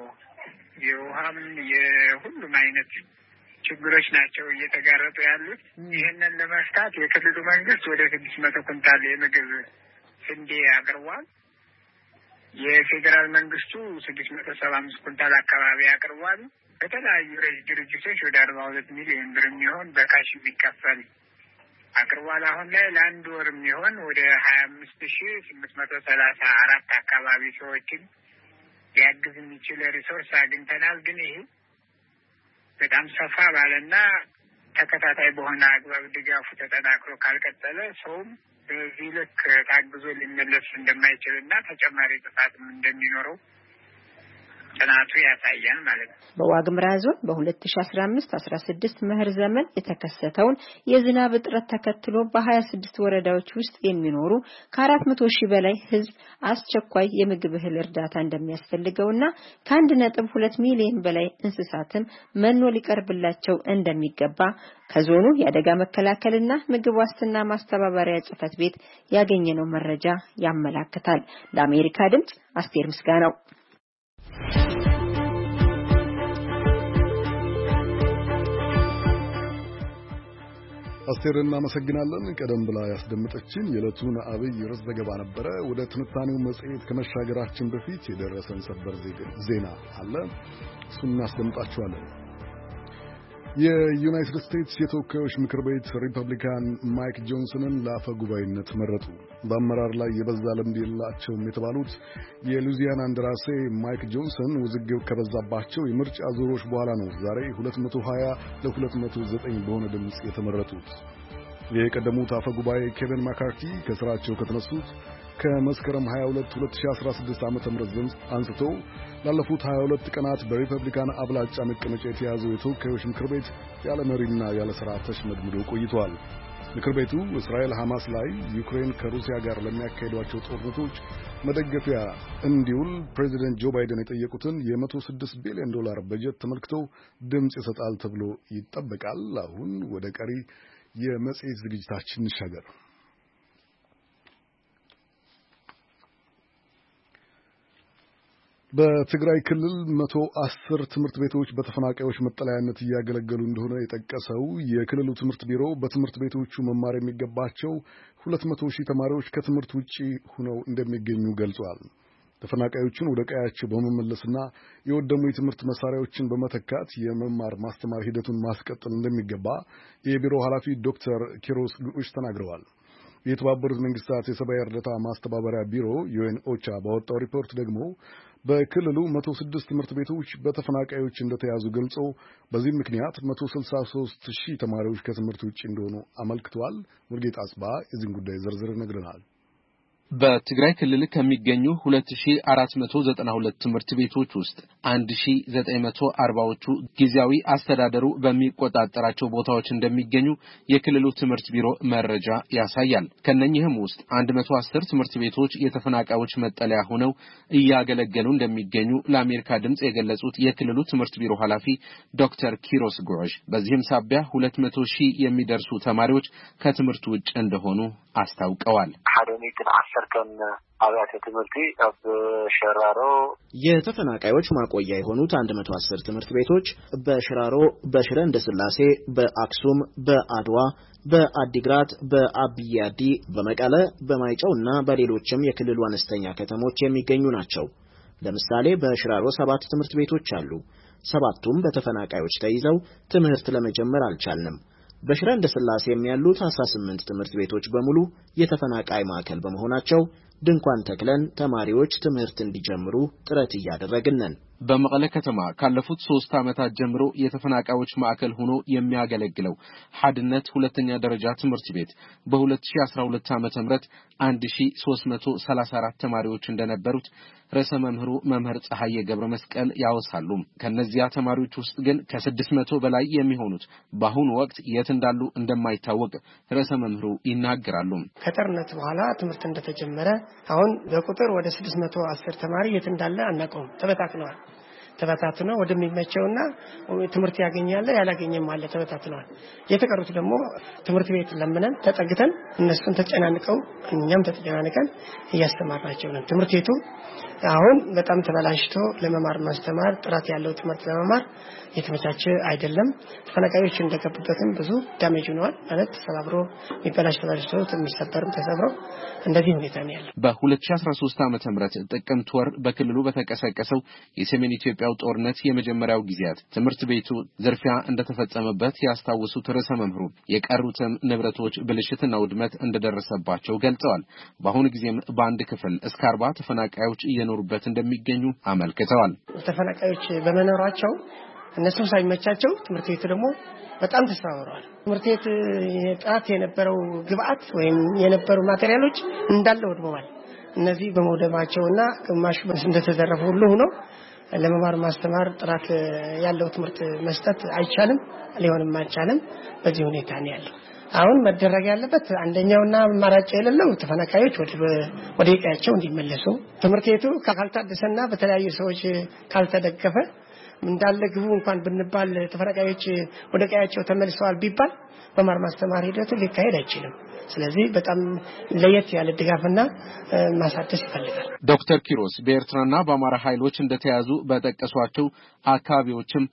የውሃም የሁሉም አይነት ችግሮች ናቸው እየተጋረጡ ያሉት። ይህንን ለመፍታት የክልሉ መንግስት ወደ 600 ኩንታል የምግብ ስንዴ አቅርቧል። የፌዴራል መንግስቱ 675 ኩንታል አካባቢ አቅርቧል። በተለያዩ ድርጅቶች ወደ 42 ሚሊዮን ብር የሚሆን በካሽ የሚከፈል አቅርቧል። አሁን ላይ ለአንድ ወር የሚሆን ወደ 25834 አካባቢ ሰዎችን ሊያግዝ የሚችል ሪሶርስ አግኝተናል። ግን ይሄ በጣም ሰፋ ባለና ተከታታይ በሆነ አግባብ ድጋፉ ተጠናክሮ ካልቀጠለ ሰውም በዚህ ልክ ታግዞ ሊመለስ እንደማይችልና ተጨማሪ ጥፋትም እንደሚኖረው ጥናቱ ያሳያል ማለት ነው። በዋግምራ ዞን በ2015-16 መኸር ዘመን የተከሰተውን የዝናብ እጥረት ተከትሎ በ26 ወረዳዎች ውስጥ የሚኖሩ ከ400 ሺህ በላይ ህዝብ አስቸኳይ የምግብ እህል እርዳታ እንደሚያስፈልገውና ከ1.2 ሚሊዮን በላይ እንስሳትም መኖ ሊቀርብላቸው እንደሚገባ ከዞኑ የአደጋ መከላከልና ምግብ ዋስትና ማስተባበሪያ ጽሕፈት ቤት ያገኘነው መረጃ ያመለክታል። ለአሜሪካ ድምጽ አስቴር ምስጋናው። አስቴርን እናመሰግናለን። ቀደም ብላ ያስደመጠችን የዕለቱን አብይ ርዕስ ዘገባ ነበረ። ወደ ትንታኔው መጽሔት ከመሻገራችን በፊት የደረሰን ሰበር ዜና አለ። እሱን እናስደምጣችኋለን። የዩናይትድ ስቴትስ የተወካዮች ምክር ቤት ሪፐብሊካን ማይክ ጆንሰንን ለአፈ ጉባኤነት መረጡ። በአመራር ላይ የበዛ ልምድ የላቸውም የተባሉት የሉዚያና እንደራሴ ማይክ ጆንሰን ውዝግብ ከበዛባቸው የምርጫ ዙሮች በኋላ ነው ዛሬ 220 ለ209 በሆነ ድምፅ የተመረጡት። የቀደሙት አፈ ጉባኤ ኬቪን ማካርቲ ከስራቸው ከተነሱት ከመስከረም 22 2016 ዓ.ም አንስቶ ላለፉት 22 ቀናት በሪፐብሊካን አብላጫ መቀመጫ የተያዘው የተወካዮች ምክር ቤት ያለ መሪና ያለ ሥራ ተሽመድምዶ ቆይቷል። ምክር ቤቱ እስራኤል ሐማስ ላይ ዩክሬን ከሩሲያ ጋር ለሚያካሂዷቸው ጦርነቶች መደገፊያ እንዲውል ፕሬዚደንት ጆ ባይደን የጠየቁትን የ$106 ቢሊዮን በጀት ተመልክቶ ድምፅ ይሰጣል ተብሎ ይጠበቃል። አሁን ወደ ቀሪ የመጽሔት ዝግጅታችን እንሻገር። በትግራይ ክልል 110 ትምህርት ቤቶች በተፈናቃዮች መጠለያነት እያገለገሉ እንደሆነ የጠቀሰው የክልሉ ትምህርት ቢሮ በትምህርት ቤቶቹ መማር የሚገባቸው 200,000 ተማሪዎች ከትምህርት ውጪ ሆነው እንደሚገኙ ገልጿል። ተፈናቃዮቹን ወደ ቀያቸው በመመለስና የወደሙ የትምህርት መሳሪያዎችን በመተካት የመማር ማስተማር ሂደቱን ማስቀጠል እንደሚገባ የቢሮ ኃላፊ ዶክተር ኪሮስ ጉዑሽ ተናግረዋል። የተባበሩት መንግስታት የሰብአዊ እርዳታ ማስተባበሪያ ቢሮ ዩኤን ኦቻ ባወጣው ሪፖርት ደግሞ በክልሉ 106 ትምህርት ቤቶች በተፈናቃዮች እንደተያዙ ገልጾ በዚህ ምክንያት 163,000 ተማሪዎች ከትምህርት ውጪ እንደሆኑ አመልክቷል። ሙርጌታ አጽባ የዚህን ጉዳይ ዝርዝር ይነግረናል። በትግራይ ክልል ከሚገኙ 2492 ትምህርት ቤቶች ውስጥ 1940ዎቹ ጊዜያዊ አስተዳደሩ በሚቆጣጠራቸው ቦታዎች እንደሚገኙ የክልሉ ትምህርት ቢሮ መረጃ ያሳያል። ከነኚህም ውስጥ 110 ትምህርት ቤቶች የተፈናቃዮች መጠለያ ሆነው እያገለገሉ እንደሚገኙ ለአሜሪካ ድምጽ የገለጹት የክልሉ ትምህርት ቢሮ ኃላፊ ዶክተር ኪሮስ ጉዑሽ በዚህም ሳቢያ 200,000 የሚደርሱ ተማሪዎች ከትምህርት ውጭ እንደሆኑ አስታውቀዋል። ከን አብያተ ትምህርት በሽራሮ የተፈናቃዮች ማቆያ የሆኑት 110 ትምህርት ቤቶች በሽራሮ፣ በሽረ እንዳስላሴ፣ በአክሱም፣ በአድዋ፣ በአዲግራት፣ በአብያዲ፣ በመቀለ፣ በማይጨውና በሌሎችም የክልሉ አነስተኛ ከተሞች የሚገኙ ናቸው። ለምሳሌ በሽራሮ 7 ትምህርት ቤቶች አሉ። 7ቱም በተፈናቃዮች ተይዘው ትምህርት ለመጀመር አልቻልንም። በሽረ እንዳስላሴ የሚያሉት 18 ትምህርት ቤቶች በሙሉ የተፈናቃይ ማዕከል በመሆናቸው ድንኳን ተክለን ተማሪዎች ትምህርት እንዲጀምሩ ጥረት እያደረግን ነን። በመቀለ ከተማ ካለፉት 3 ዓመታት ጀምሮ የተፈናቃዮች ማዕከል ሆኖ የሚያገለግለው ሐድነት ሁለተኛ ደረጃ ትምህርት ቤት በ2012 ዓመተ ምህረት 1334 ተማሪዎች እንደነበሩት ርዕሰ መምህሩ መምህር ፀሐዬ ገብረ መስቀል ያወሳሉ። ከነዚያ ተማሪዎች ውስጥ ግን ከ600 በላይ የሚሆኑት በአሁኑ ወቅት የት እንዳሉ እንደማይታወቅ ርዕሰ መምህሩ ይናገራሉ። ከጦርነት በኋላ ትምህርት እንደተጀመረ አሁን በቁጥር ወደ 610 ተማሪ የት እንዳለ አናውቅም። ተበታትነው ወደሚመቸውና ትምህርት ያገኛል ያላገኘም አለ ተበታትነዋል። የተቀሩት ደግሞ ትምህርት ቤት ለምነን ተጠግተን እነሱን ተጨናንቀው እኛም ተጨናንቀን እያስተማርናቸው ነው። ትምህርት ቤቱ አሁን በጣም ተበላሽቶ ለመማር ማስተማር ጥራት ያለው ትምህርት ለመማር የተመቻቸ አይደለም። ተፈናቃዮች እንደገቡበትም ብዙ ዳሜጅ ሆነዋል ማለት ተሰባብሮ የሚበላሽ ተበላሽቶ የሚሰበርም ተሰብሮ እንደዚህ ሁኔታ ነው ያለው። በ2013 ዓመተ ምህረት ጥቅምት ወር በክልሉ በተቀሰቀሰው የሰሜን ኢትዮጵያው ጦርነት የመጀመሪያው ጊዜያት ትምህርት ቤቱ ዝርፊያ እንደተፈጸመበት ያስታወሱት ርዕሰ መምህሩ የቀሩትም ንብረቶች ብልሽትና ውድመት እንደደረሰባቸው ገልጸዋል። በአሁኑ ጊዜም በአንድ ክፍል እስከ 40 ተፈናቃዮች እየኖሩበት እንደሚገኙ አመልክተዋል። ተፈናቃዮች በመኖራቸው እነሱም ሳይመቻቸው ትምህርት ቤቱ ደግሞ በጣም ተሰባብረዋል። ትምህርት ቤት ጥራት የነበረው ግብአት ወይም የነበሩ ማቴሪያሎች እንዳለ ወድመዋል። እነዚህ በመውደማቸውና ግማሽ እንደተዘረፈ ሁሉ ሆኖ ለመማር ማስተማር ጥራት ያለው ትምህርት መስጠት አይቻልም፣ ሊሆንም አይቻልም። በዚህ ሁኔታ ነው ያለው። አሁን መደረግ ያለበት አንደኛውና አማራጭ የሌለው ተፈናቃዮች ወደ ቀያቸው እንዲመለሱ ትምህርት ቤቱ ካልታደሰና በተለያዩ ሰዎች ካልተደገፈ እንዳለ ግቡ እንኳን ብንባል ተፈናቃዮች ወደ ቀያቸው ተመልሰዋል ቢባል በመማር ማስተማር ሂደቱ ሊካሄድ አይችልም። ስለዚህ በጣም ለየት ያለ ድጋፍና ማሳደስ ይፈልጋል። ዶክተር ኪሮስ በኤርትራና በአማራ ኃይሎች እንደተያዙ በጠቀሷቸው አካባቢዎችም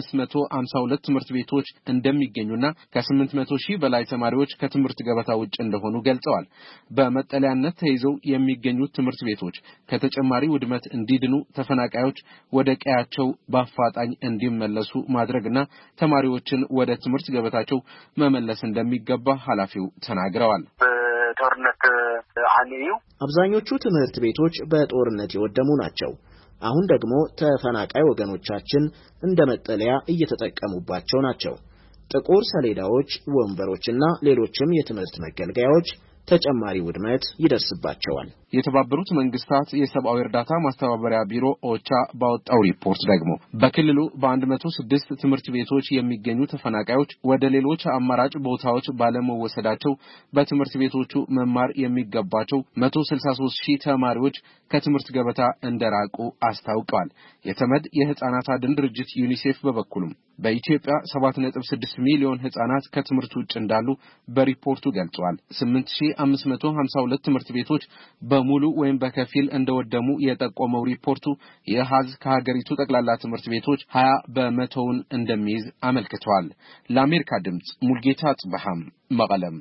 552 ትምህርት ቤቶች እንደሚገኙና ከ800,000 በላይ ተማሪዎች ከትምህርት ገበታ ውጭ እንደሆኑ ገልጸዋል። በመጠለያነት ተይዘው የሚገኙት ትምህርት ቤቶች ከተጨማሪ ውድመት እንዲድኑ ተፈናቃዮች ወደ ቀያቸው በአፋጣኝ እንዲመለሱ ማድረግና ተማሪዎችን ወደ ትምህርት ገበታቸው መመለስ እንደሚገባ ኃላፊው ተናግረዋል። ጦርነት አለዩ አብዛኞቹ ትምህርት ቤቶች በጦርነት የወደሙ ናቸው። አሁን ደግሞ ተፈናቃይ ወገኖቻችን እንደ መጠለያ እየተጠቀሙባቸው ናቸው። ጥቁር ሰሌዳዎች፣ ወንበሮችና ሌሎችም የትምህርት መገልገያዎች ተጨማሪ ውድመት ይደርስባቸዋል። የተባበሩት መንግስታት የሰብአዊ እርዳታ ማስተባበሪያ ቢሮ ኦቻ ባወጣው ሪፖርት ደግሞ በክልሉ በ106 ትምህርት ቤቶች የሚገኙ ተፈናቃዮች ወደ ሌሎች አማራጭ ቦታዎች ባለመወሰዳቸው በትምህርት ቤቶቹ መማር የሚገባቸው 163,000 ተማሪዎች ከትምህርት ገበታ እንደራቁ አስታውቀዋል። የተመድ የህፃናት አድን ድርጅት ዩኒሴፍ በበኩሉም በኢትዮጵያ 7.6 ሚሊዮን ህጻናት ከትምህርት ውጭ እንዳሉ በሪፖርቱ ገልጿል። 8552 ትምህርት ቤቶች በሙሉ ወይም በከፊል እንደወደሙ የጠቆመው ሪፖርቱ የሐዝ ከሀገሪቱ ጠቅላላ ትምህርት ቤቶች 20% እንደሚይዝ አመልክቷል። ለአሜሪካ ድምጽ ሙልጌታ ጽበሃም መቀለም።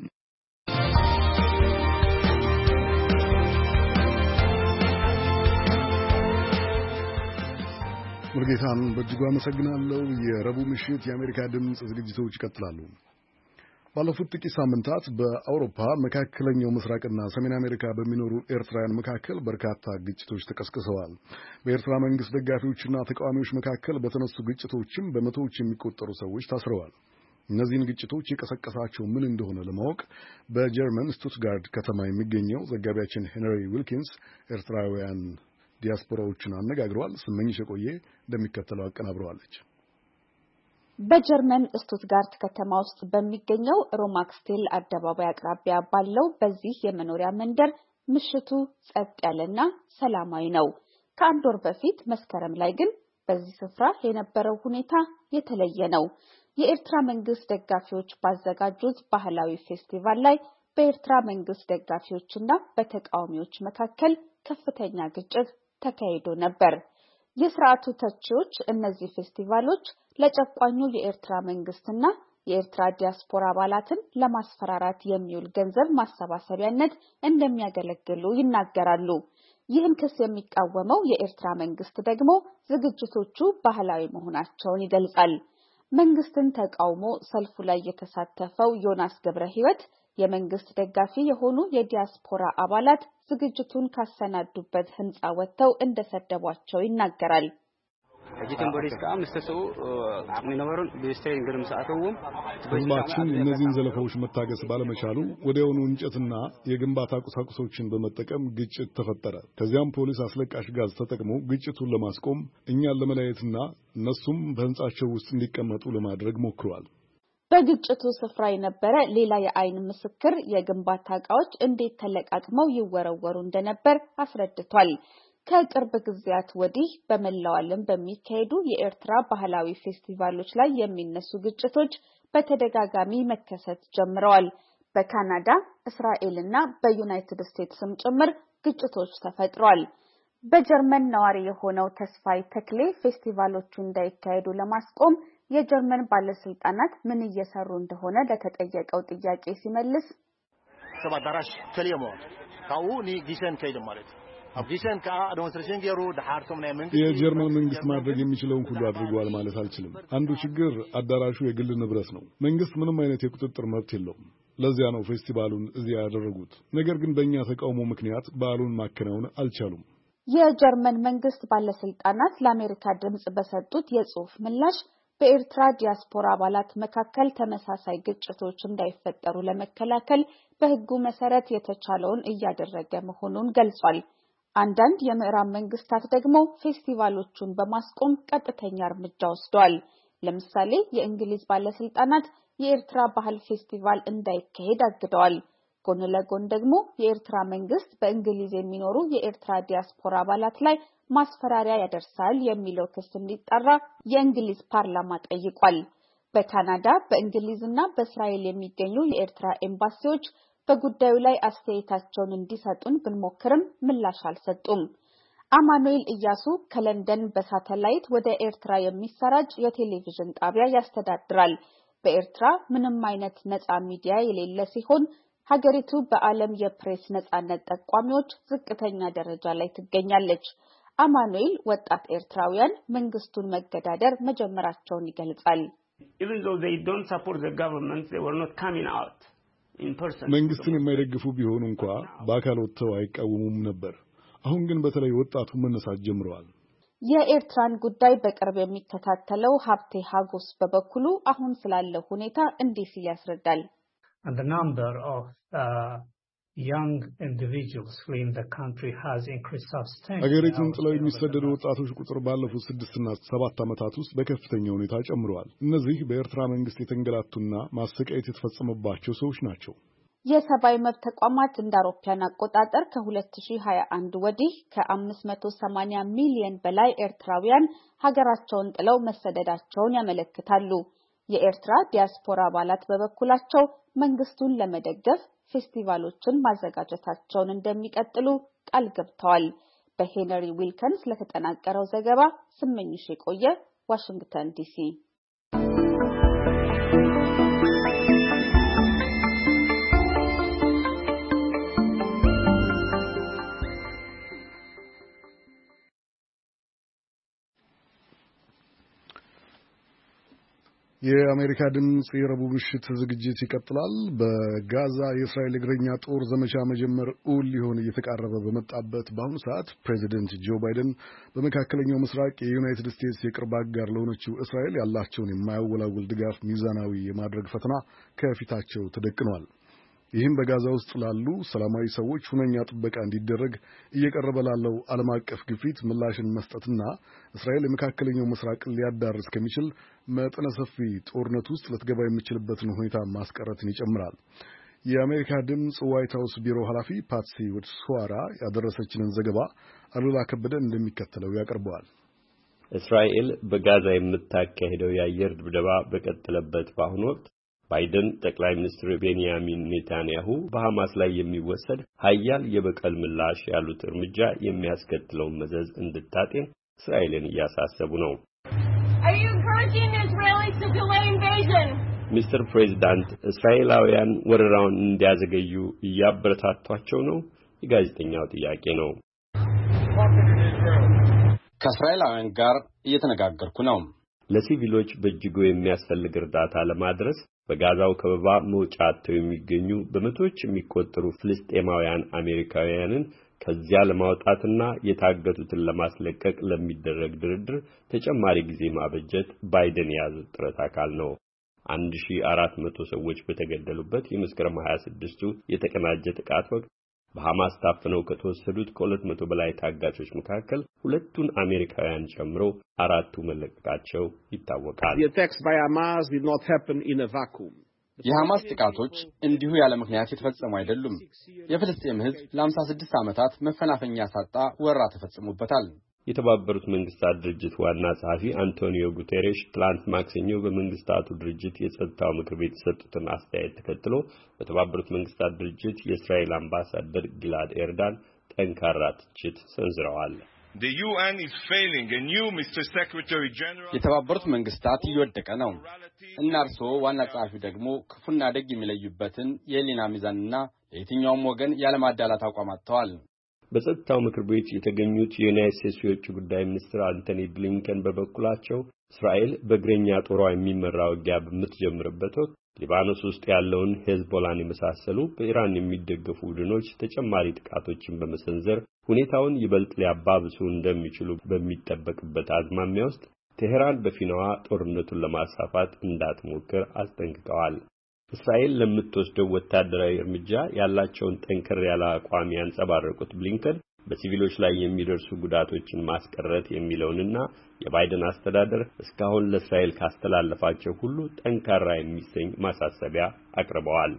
ሙልጌታን በእጅጉ አመሰግናለሁ። የረቡዕ ምሽት የአሜሪካ ድምጽ ዝግጅቶች ይቀጥላሉ። ባለፉት ጥቂት ሳምንታት በአውሮፓ መካከለኛው ምስራቅና ሰሜን አሜሪካ በሚኖሩ ኤርትራውያን መካከል በርካታ ግጭቶች ተቀስቅሰዋል። በኤርትራ መንግስት ደጋፊዎችና ተቃዋሚዎች መካከል በተነሱ ግጭቶችም በመቶዎች የሚቆጠሩ ሰዎች ታስረዋል። እነዚህን ግጭቶች የቀሰቀሳቸው ምን እንደሆነ ለማወቅ በጀርመን ስቱትጋርት ከተማ የሚገኘው ዘጋቢያችን ሄንሪ ዊልኪንስ ኤርትራውያን ዲያስፖራዎችን አነጋግረዋል። ስመኝሽ ቆየ እንደሚከተለው አቀናብረዋለች። በጀርመን ስቱትጋርት ከተማ ውስጥ በሚገኘው ሮማክስቴል አደባባይ አቅራቢያ ባለው በዚህ የመኖሪያ መንደር ምሽቱ ጸጥ ያለና ሰላማዊ ነው። ከአንድ ወር በፊት መስከረም ላይ ግን በዚህ ስፍራ የነበረው ሁኔታ የተለየ ነው። የኤርትራ መንግስት ደጋፊዎች ባዘጋጁት ባህላዊ ፌስቲቫል ላይ በኤርትራ መንግስት ደጋፊዎችና በተቃዋሚዎች መካከል ከፍተኛ ግጭት ተካሂዶ ነበር። የሥርዓቱ ተቺዎች እነዚህ ፌስቲቫሎች ለጨቋኙ የኤርትራ መንግስትና የኤርትራ ዲያስፖራ አባላትን ለማስፈራራት የሚውል ገንዘብ ማሰባሰቢያነት እንደሚያገለግሉ ይናገራሉ። ይህን ክስ የሚቃወመው የኤርትራ መንግስት ደግሞ ዝግጅቶቹ ባህላዊ መሆናቸውን ይገልጻል። መንግስትን ተቃውሞ ሰልፉ ላይ የተሳተፈው ዮናስ ገብረ ሕይወት የመንግስት ደጋፊ የሆኑ የዲያስፖራ አባላት ዝግጅቱን ካሰናዱበት ህንጻ ወጥተው እንደሰደቧቸው ይናገራል። ህዝባችን እነዚህን ዘለፋዎች መታገስ ባለመቻሉ ወዲያውኑ እንጨትና የግንባታ ቁሳቁሶችን በመጠቀም ግጭት ተፈጠረ። ከዚያም ፖሊስ አስለቃሽ ጋዝ ተጠቅሞ ግጭቱን ለማስቆም እኛን ለመለየትና እነሱም በህንጻቸው ውስጥ እንዲቀመጡ ለማድረግ ሞክረዋል። በግጭቱ ስፍራ የነበረ ሌላ የአይን ምስክር የግንባታ ዕቃዎች እንዴት ተለቃቅመው ይወረወሩ እንደነበር አስረድቷል። ከቅርብ ጊዜያት ወዲህ በመላው ዓለም በሚካሄዱ የኤርትራ ባህላዊ ፌስቲቫሎች ላይ የሚነሱ ግጭቶች በተደጋጋሚ መከሰት ጀምረዋል። በካናዳ፣ እስራኤልና በዩናይትድ ስቴትስም ጭምር ግጭቶች ተፈጥረዋል። በጀርመን ነዋሪ የሆነው ተስፋይ ተክሌ ፌስቲቫሎቹ እንዳይካሄዱ ለማስቆም የጀርመን ባለስልጣናት ምን እየሰሩ እንደሆነ ለተጠየቀው ጥያቄ ሲመልስ ሰባዳራሽ ከሊየሞ ታውኒ ጊሰን ከይደ ማለት አብዲሰን ከአዶንስትሬሽን ገሩ ዳሃርቶም ናይ መንግስት የጀርመን መንግስት ማድረግ የሚችለውን ሁሉ አድርጓል ማለት አልችልም። አንዱ ችግር አዳራሹ የግል ንብረት ነው። መንግስት ምንም አይነት የቁጥጥር መብት የለውም። ለዚያ ነው ፌስቲቫሉን እዚያ ያደረጉት። ነገር ግን በእኛ ተቃውሞ ምክንያት በዓሉን ማከናወን አልቻሉም። የጀርመን መንግስት ባለስልጣናት ለአሜሪካ ድምጽ በሰጡት የጽሑፍ ምላሽ በኤርትራ ዲያስፖራ አባላት መካከል ተመሳሳይ ግጭቶች እንዳይፈጠሩ ለመከላከል በሕጉ መሰረት የተቻለውን እያደረገ መሆኑን ገልጿል። አንዳንድ የምዕራብ መንግስታት ደግሞ ፌስቲቫሎቹን በማስቆም ቀጥተኛ እርምጃ ወስደዋል። ለምሳሌ የእንግሊዝ ባለስልጣናት የኤርትራ ባህል ፌስቲቫል እንዳይካሄድ አግደዋል። ጎን ለጎን ደግሞ የኤርትራ መንግስት በእንግሊዝ የሚኖሩ የኤርትራ ዲያስፖራ አባላት ላይ ማስፈራሪያ ያደርሳል የሚለው ክስ እንዲጣራ የእንግሊዝ ፓርላማ ጠይቋል። በካናዳ፣ በእንግሊዝና በእስራኤል የሚገኙ የኤርትራ ኤምባሲዎች በጉዳዩ ላይ አስተያየታቸውን እንዲሰጡን ብንሞክርም ምላሽ አልሰጡም። አማኑኤል ኢያሱ ከለንደን በሳተላይት ወደ ኤርትራ የሚሰራጭ የቴሌቪዥን ጣቢያ ያስተዳድራል። በኤርትራ ምንም አይነት ነፃ ሚዲያ የሌለ ሲሆን ሀገሪቱ በዓለም የፕሬስ ነፃነት ጠቋሚዎች ዝቅተኛ ደረጃ ላይ ትገኛለች። አማኑኤል ወጣት ኤርትራውያን መንግስቱን መገዳደር መጀመራቸውን ይገልጻል። መንግስትን የማይደግፉ ቢሆኑ እንኳ በአካል ወጥተው አይቃወሙም ነበር። አሁን ግን በተለይ ወጣቱ መነሳት ጀምረዋል። የኤርትራን ጉዳይ በቅርብ የሚከታተለው ሀብቴ ሀጎስ በበኩሉ አሁን ስላለው ሁኔታ እንዲህ ሲል ያስረዳል። And the number of young individuals fleeing the country has increased substantially. ሀገሪቱን ጥለው የሚሰደዱ ወጣቶች ቁጥር ባለፉት 6 እና 7 ዓመታት ውስጥ በከፍተኛ ሁኔታ ጨምረዋል። እነዚህ በኤርትራ መንግስት የተንገላቱና ማሰቃየት የተፈጸመባቸው ሰዎች ናቸው። የሰብአዊ መብት ተቋማት እንደ አውሮፓውያን አቆጣጠር ከ2021 ወዲህ ከ580 ሚሊዮን በላይ ኤርትራውያን ሀገራቸውን ጥለው መሰደዳቸውን ያመለክታሉ። የኤርትራ ዲያስፖራ አባላት በበኩላቸው መንግስቱን ለመደገፍ ፌስቲቫሎችን ማዘጋጀታቸውን እንደሚቀጥሉ ቃል ገብተዋል። በሄነሪ ዊልከንስ ለተጠናቀረው ዘገባ ስመኝሽ የቆየ ዋሽንግተን ዲሲ። የአሜሪካ ድምጽ የረቡዕ ምሽት ዝግጅት ይቀጥላል። በጋዛ የእስራኤል እግረኛ ጦር ዘመቻ መጀመር ሊሆን እየተቃረበ በመጣበት በአሁኑ ሰዓት ፕሬዚደንት ጆ ባይደን በመካከለኛው ምስራቅ የዩናይትድ ስቴትስ የቅርብ አጋር ለሆነችው እስራኤል ያላቸውን የማያወላውል ድጋፍ ሚዛናዊ የማድረግ ፈተና ከፊታቸው ተደቅኗል። ይህም በጋዛ ውስጥ ላሉ ሰላማዊ ሰዎች ሁነኛ ጥበቃ እንዲደረግ እየቀረበ ላለው ዓለም አቀፍ ግፊት ምላሽን መስጠትና እስራኤል የመካከለኛው ምስራቅን ሊያዳርስ ከሚችል መጠነ ሰፊ ጦርነት ውስጥ ልትገባ የሚችልበትን ሁኔታ ማስቀረትን ይጨምራል። የአሜሪካ ድምጽ ዋይት ሀውስ ቢሮ ኃላፊ ፓትሲ ወድስዋራ ያደረሰችንን ዘገባ አሉላ ከበደ እንደሚከተለው ያቀርበዋል። እስራኤል በጋዛ የምታካሄደው የአየር ድብደባ በቀጠለበት በአሁኑ ወቅት ባይደን ጠቅላይ ሚኒስትር ቤንያሚን ኔታንያሁ በሐማስ ላይ የሚወሰድ ኃያል የበቀል ምላሽ ያሉት እርምጃ የሚያስከትለውን መዘዝ እንድታጤን እስራኤልን እያሳሰቡ ነው። ሚስተር ፕሬዚዳንት እስራኤላውያን ወረራውን እንዲያዘገዩ እያበረታቷቸው ነው? የጋዜጠኛው ጥያቄ ነው። ከእስራኤላውያን ጋር እየተነጋገርኩ ነው። ለሲቪሎች በእጅጉ የሚያስፈልግ እርዳታ ለማድረስ በጋዛው ከበባ መውጫ አጥተው የሚገኙ በመቶዎች የሚቆጠሩ ፍልስጤማውያን አሜሪካውያንን ከዚያ ለማውጣትና የታገቱትን ለማስለቀቅ ለሚደረግ ድርድር ተጨማሪ ጊዜ ማበጀት ባይደን የያዙት ጥረት አካል ነው። 1400 ሰዎች በተገደሉበት የመስከረም 26ቱ የተቀናጀ ጥቃት ወቅት በሐማስ ታፍነው ከተወሰዱት ከ200 በላይ ታጋቾች መካከል ሁለቱን አሜሪካውያን ጨምሮ 4ቱ መለቀቃቸው ይታወቃል። የሐማስ ጥቃቶች እንዲሁ ያለ ምክንያት የተፈጸሙ አይደሉም። የፍልስጤም ሕዝብ ለ56 ዓመታት መፈናፈኛ ሳጣ ወረራ ተፈጽሞበታል። የተባበሩት መንግስታት ድርጅት ዋና ጸሐፊ አንቶኒዮ ጉቴሬሽ ትላንት ማክሰኞ በመንግስታቱ ድርጅት የጸጥታው ምክር ቤት የሰጡትን አስተያየት ተከትሎ በተባበሩት መንግስታት ድርጅት የእስራኤል አምባሳደር ጊላድ ኤርዳን ጠንካራ ትችት ሰንዝረዋል። የተባበሩት መንግስታት እየወደቀ ነው እና እርስዎ ዋና ጸሐፊው ደግሞ ክፉና ደግ የሚለዩበትን የህሊና ሚዛንና ለየትኛውም ወገን ያለማዳላት አቋም አጥተዋል። በጸጥታው ምክር ቤት የተገኙት የዩናይትድ ስቴትስ የውጭ ጉዳይ ሚኒስትር አንቶኒ ብሊንከን በበኩላቸው እስራኤል በእግረኛ ጦሯ የሚመራ ውጊያ በምትጀምርበት ወቅት ሊባኖስ ውስጥ ያለውን ሄዝቦላን የመሳሰሉ በኢራን የሚደገፉ ቡድኖች ተጨማሪ ጥቃቶችን በመሰንዘር ሁኔታውን ይበልጥ ሊያባብሱ እንደሚችሉ በሚጠበቅበት አዝማሚያ ውስጥ ቴሄራን በፊናዋ ጦርነቱን ለማሳፋት እንዳትሞክር አስጠንቅቀዋል። እስራኤል ለምትወስደው ወታደራዊ እርምጃ ያላቸውን ጠንከር ያለ አቋም ያንጸባረቁት ብሊንከን በሲቪሎች ላይ የሚደርሱ ጉዳቶችን ማስቀረት የሚለውንና የባይደን አስተዳደር እስካሁን ለእስራኤል ካስተላለፋቸው ሁሉ ጠንካራ የሚሰኝ ማሳሰቢያ አቅርበዋል።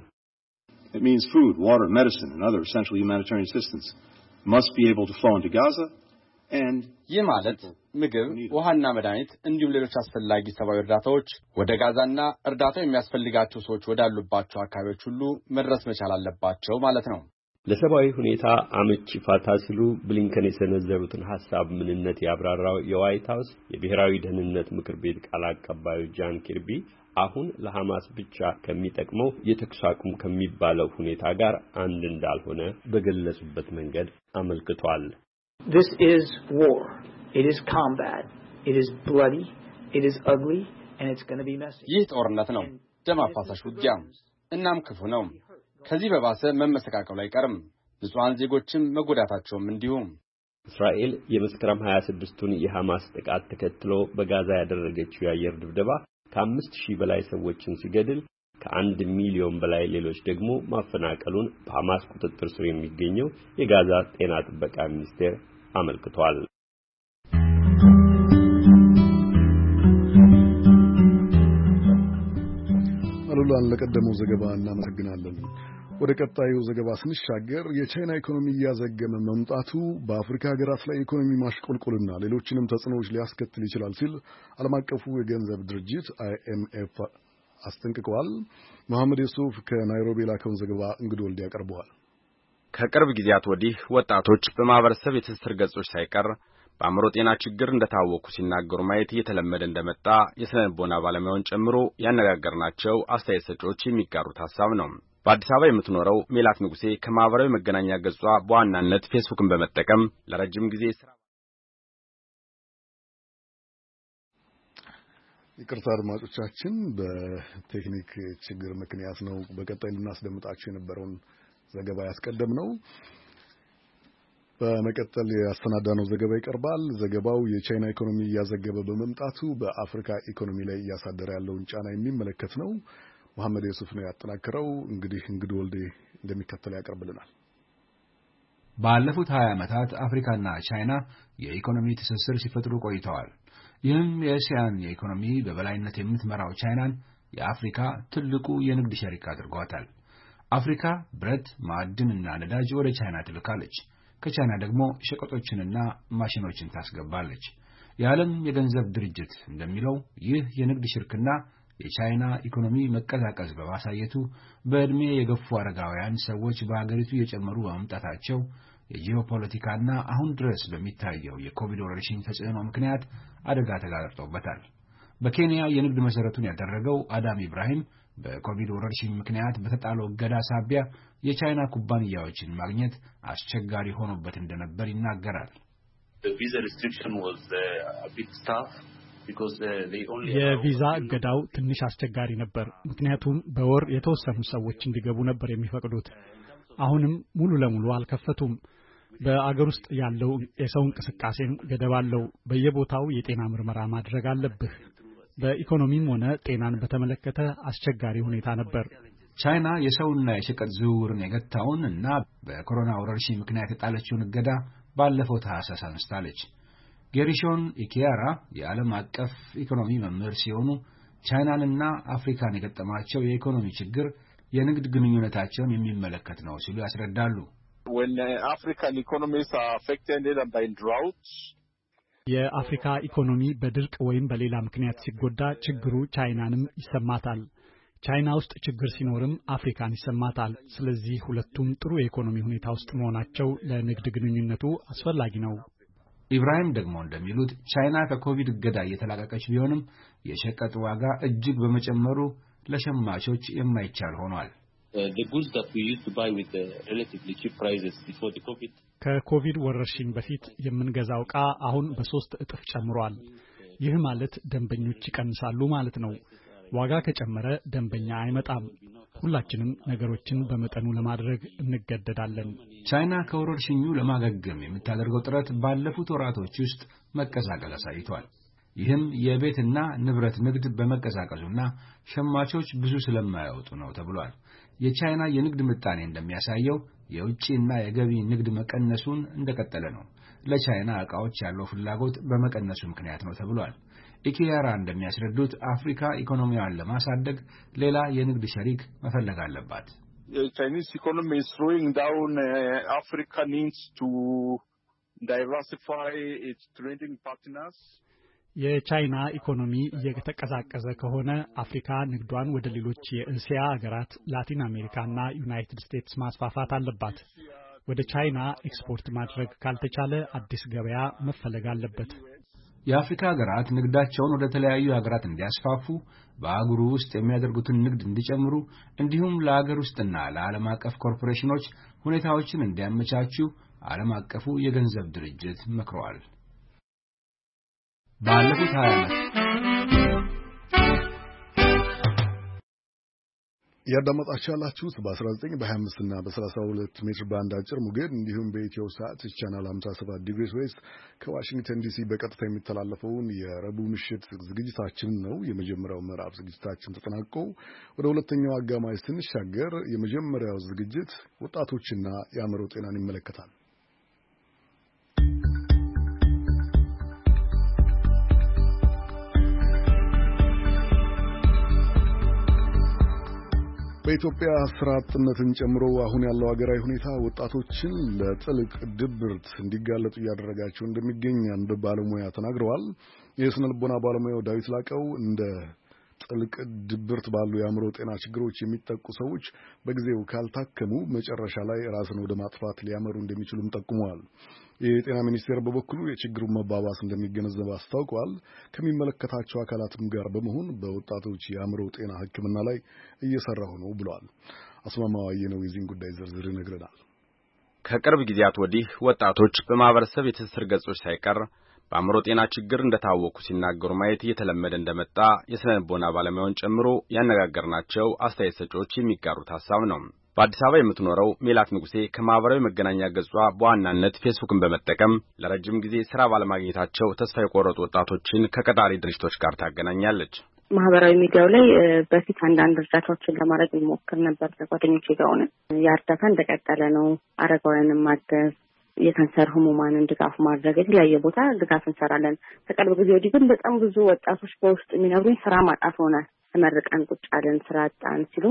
It means food, water, medicine and other essential humanitarian assistance must be able to flow into Gaza and ይህ ማለት ምግብ፣ ውሃና መድኃኒት እንዲሁም ሌሎች አስፈላጊ ሰብአዊ እርዳታዎች ወደ ጋዛና እርዳታው የሚያስፈልጋቸው ሰዎች ወዳሉባቸው አካባቢዎች ሁሉ መድረስ መቻል አለባቸው ማለት ነው። ለሰብአዊ ሁኔታ አመቺ ፋታ ሲሉ ብሊንከን የሰነዘሩትን ሐሳብ ምንነት ያብራራው የዋይት ሀውስ የብሔራዊ ደህንነት ምክር ቤት ቃል አቀባዩ ጃን ኪርቢ አሁን ለሐማስ ብቻ ከሚጠቅመው የተኩስ አቁም ከሚባለው ሁኔታ ጋር አንድ እንዳልሆነ በገለጹበት መንገድ አመልክቷል። This is war. It is combat. It is bloody. It is ugly and it's going to be messy. ይህ ጦርነት ነው፣ ደም አፋሳሽ ውጊያ፣ እናም ክፉ ነው። ከዚህ በባሰ መመሰቃቀሉ አይቀርም። ንጹሃን ዜጎችም መጎዳታቸውም እንዲሁ። እስራኤል የመስከረም 26ቱን የሐማስ ጥቃት ተከትሎ በጋዛ ያደረገችው የአየር ድብደባ ከ5000 በላይ ሰዎችን ሲገድል ከ1 ሚሊዮን በላይ ሌሎች ደግሞ ማፈናቀሉን በሐማስ ቁጥጥር ስር የሚገኘው የጋዛ ጤና ጥበቃ ሚኒስቴር አመልክቷል። አሉላን ለቀደመው ዘገባ እናመሰግናለን። ወደ ቀጣዩ ዘገባ ስንሻገር የቻይና ኢኮኖሚ እያዘገመ መምጣቱ በአፍሪካ ሀገራት ላይ ኢኮኖሚ ማሽቆልቆልና ሌሎችንም ተጽዕኖዎች ሊያስከትል ይችላል ሲል ዓለም አቀፉ የገንዘብ ድርጅት IMF አስጠንቅቀዋል። መሐመድ ዩሱፍ ከናይሮቢ ላከውን ዘገባ እንግዶ ወልድ ያቀርበዋል። ከቅርብ ጊዜያት ወዲህ ወጣቶች በማህበረሰብ የትስስር ገጾች ሳይቀር በአእምሮ ጤና ችግር እንደታወቁ ሲናገሩ ማየት እየተለመደ እንደመጣ የስነ ልቦና ባለሙያውን ጨምሮ ያነጋገርናቸው አስተያየት ሰጪዎች የሚጋሩት ሐሳብ ነው። በአዲስ አበባ የምትኖረው ሜላት ንጉሴ ከማህበራዊ መገናኛ ገጿ በዋናነት ፌስቡክን በመጠቀም ለረጅም ጊዜ ይቅርታ አድማጮቻችን፣ በቴክኒክ ችግር ምክንያት ነው በቀጣይ ልናስደምጣችሁ የነበረውን ዘገባ ያስቀደም ነው። በመቀጠል ያሰናዳነው ዘገባ ይቀርባል። ዘገባው የቻይና ኢኮኖሚ እያዘገበ በመምጣቱ በአፍሪካ ኢኮኖሚ ላይ እያሳደረ ያለውን ጫና የሚመለከት ነው። መሐመድ ዩሱፍ ነው ያጠናከረው። እንግዲህ ወልዴ እንደሚከተለው ያቀርብልናል። ባለፉት 20 ዓመታት አፍሪካና ቻይና የኢኮኖሚ ትስስር ሲፈጥሩ ቆይተዋል። ይህም የእስያን የኢኮኖሚ በበላይነት የምትመራው ቻይናን የአፍሪካ ትልቁ የንግድ ሸሪክ አድርጓታል። አፍሪካ ብረት፣ ማዕድንና ነዳጅ ወደ ቻይና ትልካለች። ከቻይና ደግሞ ሸቀጦችንና ማሽኖችን ታስገባለች። የዓለም የገንዘብ ድርጅት እንደሚለው ይህ የንግድ ሽርክና የቻይና ኢኮኖሚ መቀዛቀዝ በማሳየቱ በዕድሜ የገፉ አረጋውያን ሰዎች በአገሪቱ እየጨመሩ በመምጣታቸው የጂኦፖለቲካና አሁን ድረስ በሚታየው የኮቪድ ወረርሽኝ ተጽዕኖ ምክንያት አደጋ ተጋርጦበታል። በኬንያ የንግድ መሰረቱን ያደረገው አዳም ኢብራሂም በኮቪድ ወረርሽኝ ምክንያት በተጣለው እገዳ ሳቢያ የቻይና ኩባንያዎችን ማግኘት አስቸጋሪ ሆኖበት እንደነበር ይናገራል። የቪዛ እገዳው ትንሽ አስቸጋሪ ነበር፣ ምክንያቱም በወር የተወሰኑ ሰዎች እንዲገቡ ነበር የሚፈቅዱት። አሁንም ሙሉ ለሙሉ አልከፈቱም። በአገር ውስጥ ያለው የሰው እንቅስቃሴም ገደብ አለው። በየቦታው የጤና ምርመራ ማድረግ አለብህ። በኢኮኖሚም ሆነ ጤናን በተመለከተ አስቸጋሪ ሁኔታ ነበር። ቻይና የሰውና የሸቀጥ ዝውውርን የገታውን እና በኮሮና ወረርሽኝ ምክንያት የጣለችውን እገዳ ባለፈው ታህሳስ አንስታለች። ጌሪሾን ኢኪያራ የዓለም አቀፍ ኢኮኖሚ መምህር ሲሆኑ ቻይናንና አፍሪካን የገጠማቸው የኢኮኖሚ ችግር የንግድ ግንኙነታቸውን የሚመለከት ነው ሲሉ ያስረዳሉ። የአፍሪካ ኢኮኖሚ በድርቅ ወይም በሌላ ምክንያት ሲጎዳ ችግሩ ቻይናንም ይሰማታል። ቻይና ውስጥ ችግር ሲኖርም አፍሪካን ይሰማታል። ስለዚህ ሁለቱም ጥሩ የኢኮኖሚ ሁኔታ ውስጥ መሆናቸው ለንግድ ግንኙነቱ አስፈላጊ ነው። ኢብራሂም ደግሞ እንደሚሉት ቻይና ከኮቪድ እገዳ እየተላቀቀች ቢሆንም የሸቀጥ ዋጋ እጅግ በመጨመሩ ለሸማቾች የማይቻል ሆኗል። ከኮቪድ ወረርሽኝ በፊት የምንገዛው ዕቃ አሁን በ3 እጥፍ ጨምሯል። ይህ ማለት ደንበኞች ይቀንሳሉ ማለት ነው። ዋጋ ከጨመረ ደንበኛ አይመጣም። ሁላችንም ነገሮችን በመጠኑ ለማድረግ እንገደዳለን። ቻይና ከወረርሽኙ ለማገገም የምታደርገው ጥረት ባለፉት ወራቶች ውስጥ መቀዛቀዝ አሳይቷል። ይህም የቤትና ንብረት ንግድ በመቀዛቀዙና ሸማቾች ብዙ ስለማያወጡ ነው ተብሏል። የቻይና የንግድ ምጣኔ እንደሚያሳየው የውጭና የገቢ ንግድ መቀነሱን እንደቀጠለ ነው። ለቻይና ዕቃዎች ያለው ፍላጎት በመቀነሱ ምክንያት ነው ተብሏል። ኢኪያራ እንደሚያስረዱት አፍሪካ ኢኮኖሚዋን ለማሳደግ ሌላ የንግድ ሸሪክ መፈለግ አለባት። Chinese economy is slowing down. Africa needs to diversify its trading partners. የቻይና ኢኮኖሚ እየተቀዛቀዘ ከሆነ አፍሪካ ንግዷን ወደ ሌሎች የእስያ ሀገራት፣ ላቲን አሜሪካና ዩናይትድ ስቴትስ ማስፋፋት አለባት። ወደ ቻይና ኤክስፖርት ማድረግ ካልተቻለ አዲስ ገበያ መፈለግ አለበት። የአፍሪካ ሀገራት ንግዳቸውን ወደ ተለያዩ ሀገራት እንዲያስፋፉ፣ በአህጉሩ ውስጥ የሚያደርጉትን ንግድ እንዲጨምሩ፣ እንዲሁም ለሀገር ውስጥና ለዓለም አቀፍ ኮርፖሬሽኖች ሁኔታዎችን እንዲያመቻቹ ዓለም አቀፉ የገንዘብ ድርጅት መክረዋል። ባለፉት 20 ዓመት ያዳመጣችሁ ያላችሁት በ19 በ25 እና በ32 ሜትር ባንድ አጭር ሞገድ እንዲሁም በኢትዮ ሰዓት ቻናል 57 ዲግሪ ዌስት ከዋሽንግተን ዲሲ በቀጥታ የሚተላለፈውን የረቡዕ ምሽት ዝግጅታችን ነው። የመጀመሪያው ምዕራፍ ዝግጅታችን ተጠናቆ ወደ ሁለተኛው አጋማሽ ስንሻገር የመጀመሪያው ዝግጅት ወጣቶችና የአእምሮ ጤናን ይመለከታል። በኢትዮጵያ ስራ አጥነትን ጨምሮ አሁን ያለው ሀገራዊ ሁኔታ ወጣቶችን ለጥልቅ ድብርት እንዲጋለጡ እያደረጋቸው እንደሚገኝ አንድ ባለሙያ ተናግረዋል። የስነ ልቦና ባለሙያው ዳዊት ላቀው እንደ ጥልቅ ድብርት ባሉ የአእምሮ ጤና ችግሮች የሚጠቁ ሰዎች በጊዜው ካልታከሙ መጨረሻ ላይ ራስን ወደ ማጥፋት ሊያመሩ እንደሚችሉም ጠቁመዋል። የጤና ሚኒስቴር በበኩሉ የችግሩን መባባስ እንደሚገነዘብ አስታውቋል። ከሚመለከታቸው አካላትም ጋር በመሆን በወጣቶች የአእምሮ ጤና ሕክምና ላይ እየሰራሁ ነው ብለዋል። አስማማዋዬ ነው የዚህን ጉዳይ ዝርዝር ይነግረናል። ከቅርብ ጊዜያት ወዲህ ወጣቶች በማህበረሰብ የትስስር ገጾች ሳይቀር በአእምሮ ጤና ችግር እንደታወቁ ሲናገሩ ማየት እየተለመደ እንደመጣ የስነ ልቦና ባለሙያውን ጨምሮ ያነጋገርናቸው አስተያየት ሰጪዎች የሚጋሩት ሐሳብ ነው። በአዲስ አበባ የምትኖረው ሜላት ንጉሴ ከማህበራዊ መገናኛ ገጿ በዋናነት ፌስቡክን በመጠቀም ለረጅም ጊዜ ስራ ባለማግኘታቸው ተስፋ የቆረጡ ወጣቶችን ከቀጣሪ ድርጅቶች ጋር ታገናኛለች። ማህበራዊ ሚዲያው ላይ በፊት አንዳንድ እርዳታዎችን ለማድረግ እንሞክር ነበር ከጓደኞቼ ጋር ሆነን። ያ እርዳታ እንደቀጠለ ነው። አረጋውያንን ማገዝ፣ የካንሰር ህሙማንን ድጋፍ ማድረግ፣ የተለያየ ቦታ ድጋፍ እንሰራለን። ከቅርብ ጊዜ ወዲህ ግን በጣም ብዙ ወጣቶች በውስጥ የሚነግሩኝ ስራ ማጣት ሆነ። ተመርቀን ቁጭ አለን ስራ አጣን ሲሉ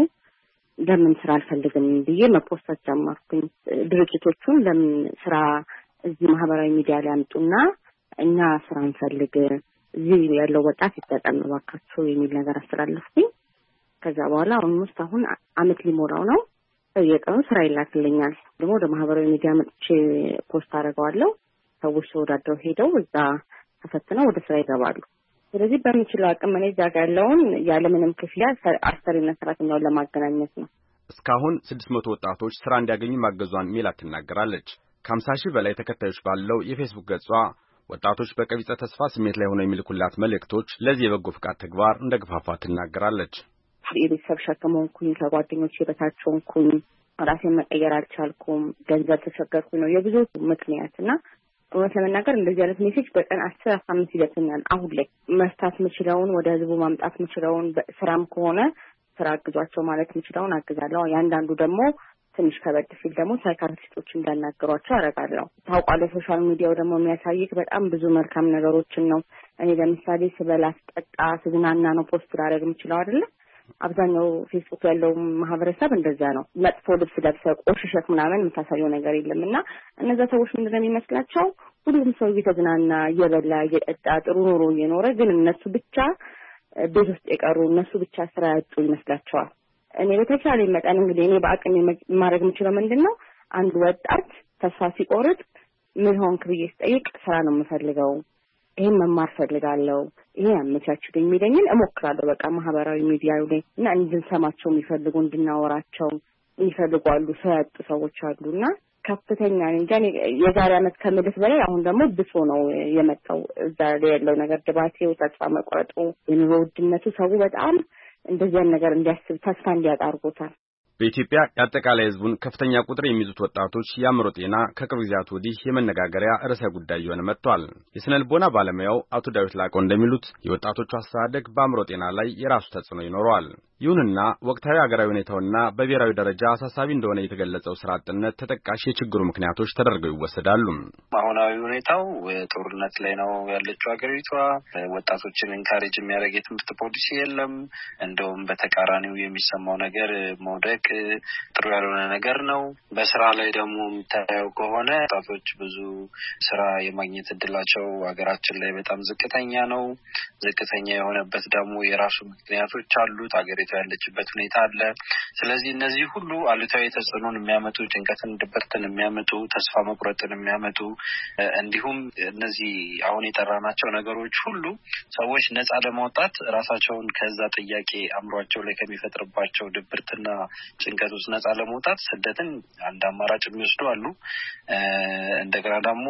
ለምን ስራ አልፈልግም ብዬ መፖስት ጀመርኩኝ። ድርጅቶቹን ለምን ስራ እዚህ ማህበራዊ ሚዲያ ላይ አምጡና እኛ ስራ እንፈልግ፣ እዚህ ያለው ወጣት ይጠቀም ባካቸው የሚል ነገር አስተላለፍኩኝ። ከዛ በኋላ አሁን አመት ሊሞላው ነው። የቀኑ ስራ ይላክልኛል። ደግሞ ወደ ማህበራዊ ሚዲያ መጥቼ ፖስት አደርገዋለሁ። ሰዎች ተወዳድረው ሄደው እዛ ተፈትነው ወደ ስራ ይገባሉ። ስለዚህ በምችለው አቅም እኔ እዛ ጋር ያለውን ያለምንም ክፍያ አሰሪና ሰራተኛውን ለማገናኘት ነው። እስካሁን 600 ወጣቶች ስራ እንዲያገኙ ማገዟን ሜላት ትናገራለች። ከ50 ሺህ በላይ ተከታዮች ባለው የፌስቡክ ገጿ ወጣቶች በቀቢጸ ተስፋ ስሜት ላይ ሆነው የሚልኩላት መልእክቶች ለዚህ የበጎ ፍቃድ ተግባር እንደገፋፋት ትናገራለች። የቤተሰብ ሸክም ሆንኩኝ፣ ከጓደኞቼ በታች ሆንኩኝ፣ ራሴን መቀየር አልቻልኩም፣ ገንዘብ ተቸገርኩኝ ነው የብዙ ምክንያትና እውነት ለመናገር እንደዚህ አይነት ሜሴጅ በቀን 10-15 ይደርሰኛል። አሁን ላይ መፍታት የምችለውን ወደ ህዝቡ ማምጣት የምችለውን ስራም ከሆነ ስራ አግዟቸው ማለት የምችለውን አግዛለሁ። ያንዳንዱ ደግሞ ትንሽ ከበድ ሲል ደግሞ ሳይካትሪስቶች እንዳናገሯቸው አደርጋለሁ። ታውቃለህ፣ ሶሻል ሚዲያው ደግሞ የሚያሳይክ በጣም ብዙ መልካም ነገሮችን ነው። እኔ ለምሳሌ ስበላ፣ ስጠጣ፣ ስዝናና ነው ፖስት ላደርግ የምችለው አይደለ? አብዛኛው ፌስቡክ ያለው ማህበረሰብ እንደዛ ነው። መጥፎ ልብስ ለብሰህ ቆሽሸህ ምናምን የምታሳየው ነገር የለም እና እነዛ ሰዎች ምንድነው የሚመስላቸው? ሁሉም ሰው እየተዝናና እየበላ እየጠጣ ጥሩ ኑሮ እየኖረ ግን እነሱ ብቻ ቤት ውስጥ የቀሩ እነሱ ብቻ ስራ ያጡ ይመስላቸዋል። እኔ በተቻለ መጠን እንግዲህ እኔ በአቅም ማድረግ የምችለው ምንድነው አንድ ወጣት ተስፋ ሲቆርጥ ምን ሆንክ ብዬ ስጠይቅ ስራ ነው የምፈልገው፣ ይሄን መማር ፈልጋለሁ፣ ይሄ አመቻችልኝ የሚለኝን እሞክራለሁ። በቃ ማህበራዊ ሚዲያው ላይ እና እንድንሰማቸው የሚፈልጉ እንድናወራቸው የሚፈልጉ አሉ፣ ሰው ያጡ ሰዎች አሉና ከፍተኛ እንጃ የዛሬ አመት ከምልስ በላይ አሁን ደግሞ ብሶ ነው የመጣው። እዛ ላይ ያለው ነገር ድባቴው፣ ተስፋ መቁረጡ፣ የኑሮ ውድነቱ ሰው በጣም እንደዚህ ነገር እንዲያስብ ተስፋ እንዲያጣ አድርጎታል። በኢትዮጵያ የአጠቃላይ ሕዝቡን ከፍተኛ ቁጥር የሚይዙት ወጣቶች የአእምሮ ጤና ከቅርብ ጊዜያት ወዲህ የመነጋገሪያ ርዕሰ ጉዳይ እየሆነ መጥቷል። የስነ ልቦና ባለሙያው አቶ ዳዊት ላቀው እንደሚሉት የወጣቶቹ አስተዳደግ በአእምሮ ጤና ላይ የራሱ ተጽዕኖ ይኖረዋል። ይሁንና ወቅታዊ ሀገራዊ ሁኔታውና በብሔራዊ ደረጃ አሳሳቢ እንደሆነ የተገለጸው ስራ አጥነት ተጠቃሽ የችግሩ ምክንያቶች ተደርገው ይወሰዳሉ። አሁናዊ ሁኔታው ጦርነት ላይ ነው ያለችው ሀገሪቷ። ወጣቶችን ኢንካሬጅ የሚያደርግ የትምህርት ፖሊሲ የለም። እንደውም በተቃራኒው የሚሰማው ነገር መውደቅ ጥሩ ያልሆነ ነገር ነው። በስራ ላይ ደግሞ የምታየው ከሆነ ወጣቶች ብዙ ስራ የማግኘት እድላቸው ሀገራችን ላይ በጣም ዝቅተኛ ነው። ዝቅተኛ የሆነበት ደግሞ የራሱ ምክንያቶች አሉት። ሀገሪቷ ያለችበት ሁኔታ አለ። ስለዚህ እነዚህ ሁሉ አሉታዊ ተጽዕኖን የሚያመጡ፣ ጭንቀትን፣ ድብርትን የሚያመጡ፣ ተስፋ መቁረጥን የሚያመጡ እንዲሁም እነዚህ አሁን የጠራናቸው ነገሮች ሁሉ ሰዎች ነፃ ለማውጣት ራሳቸውን ከዛ ጥያቄ አእምሯቸው ላይ ከሚፈጥርባቸው ድብርትና ጭንቀት ውስጥ ነፃ ለመውጣት ስደትን አንድ አማራጭ የሚወስዱ አሉ። እንደገና ደግሞ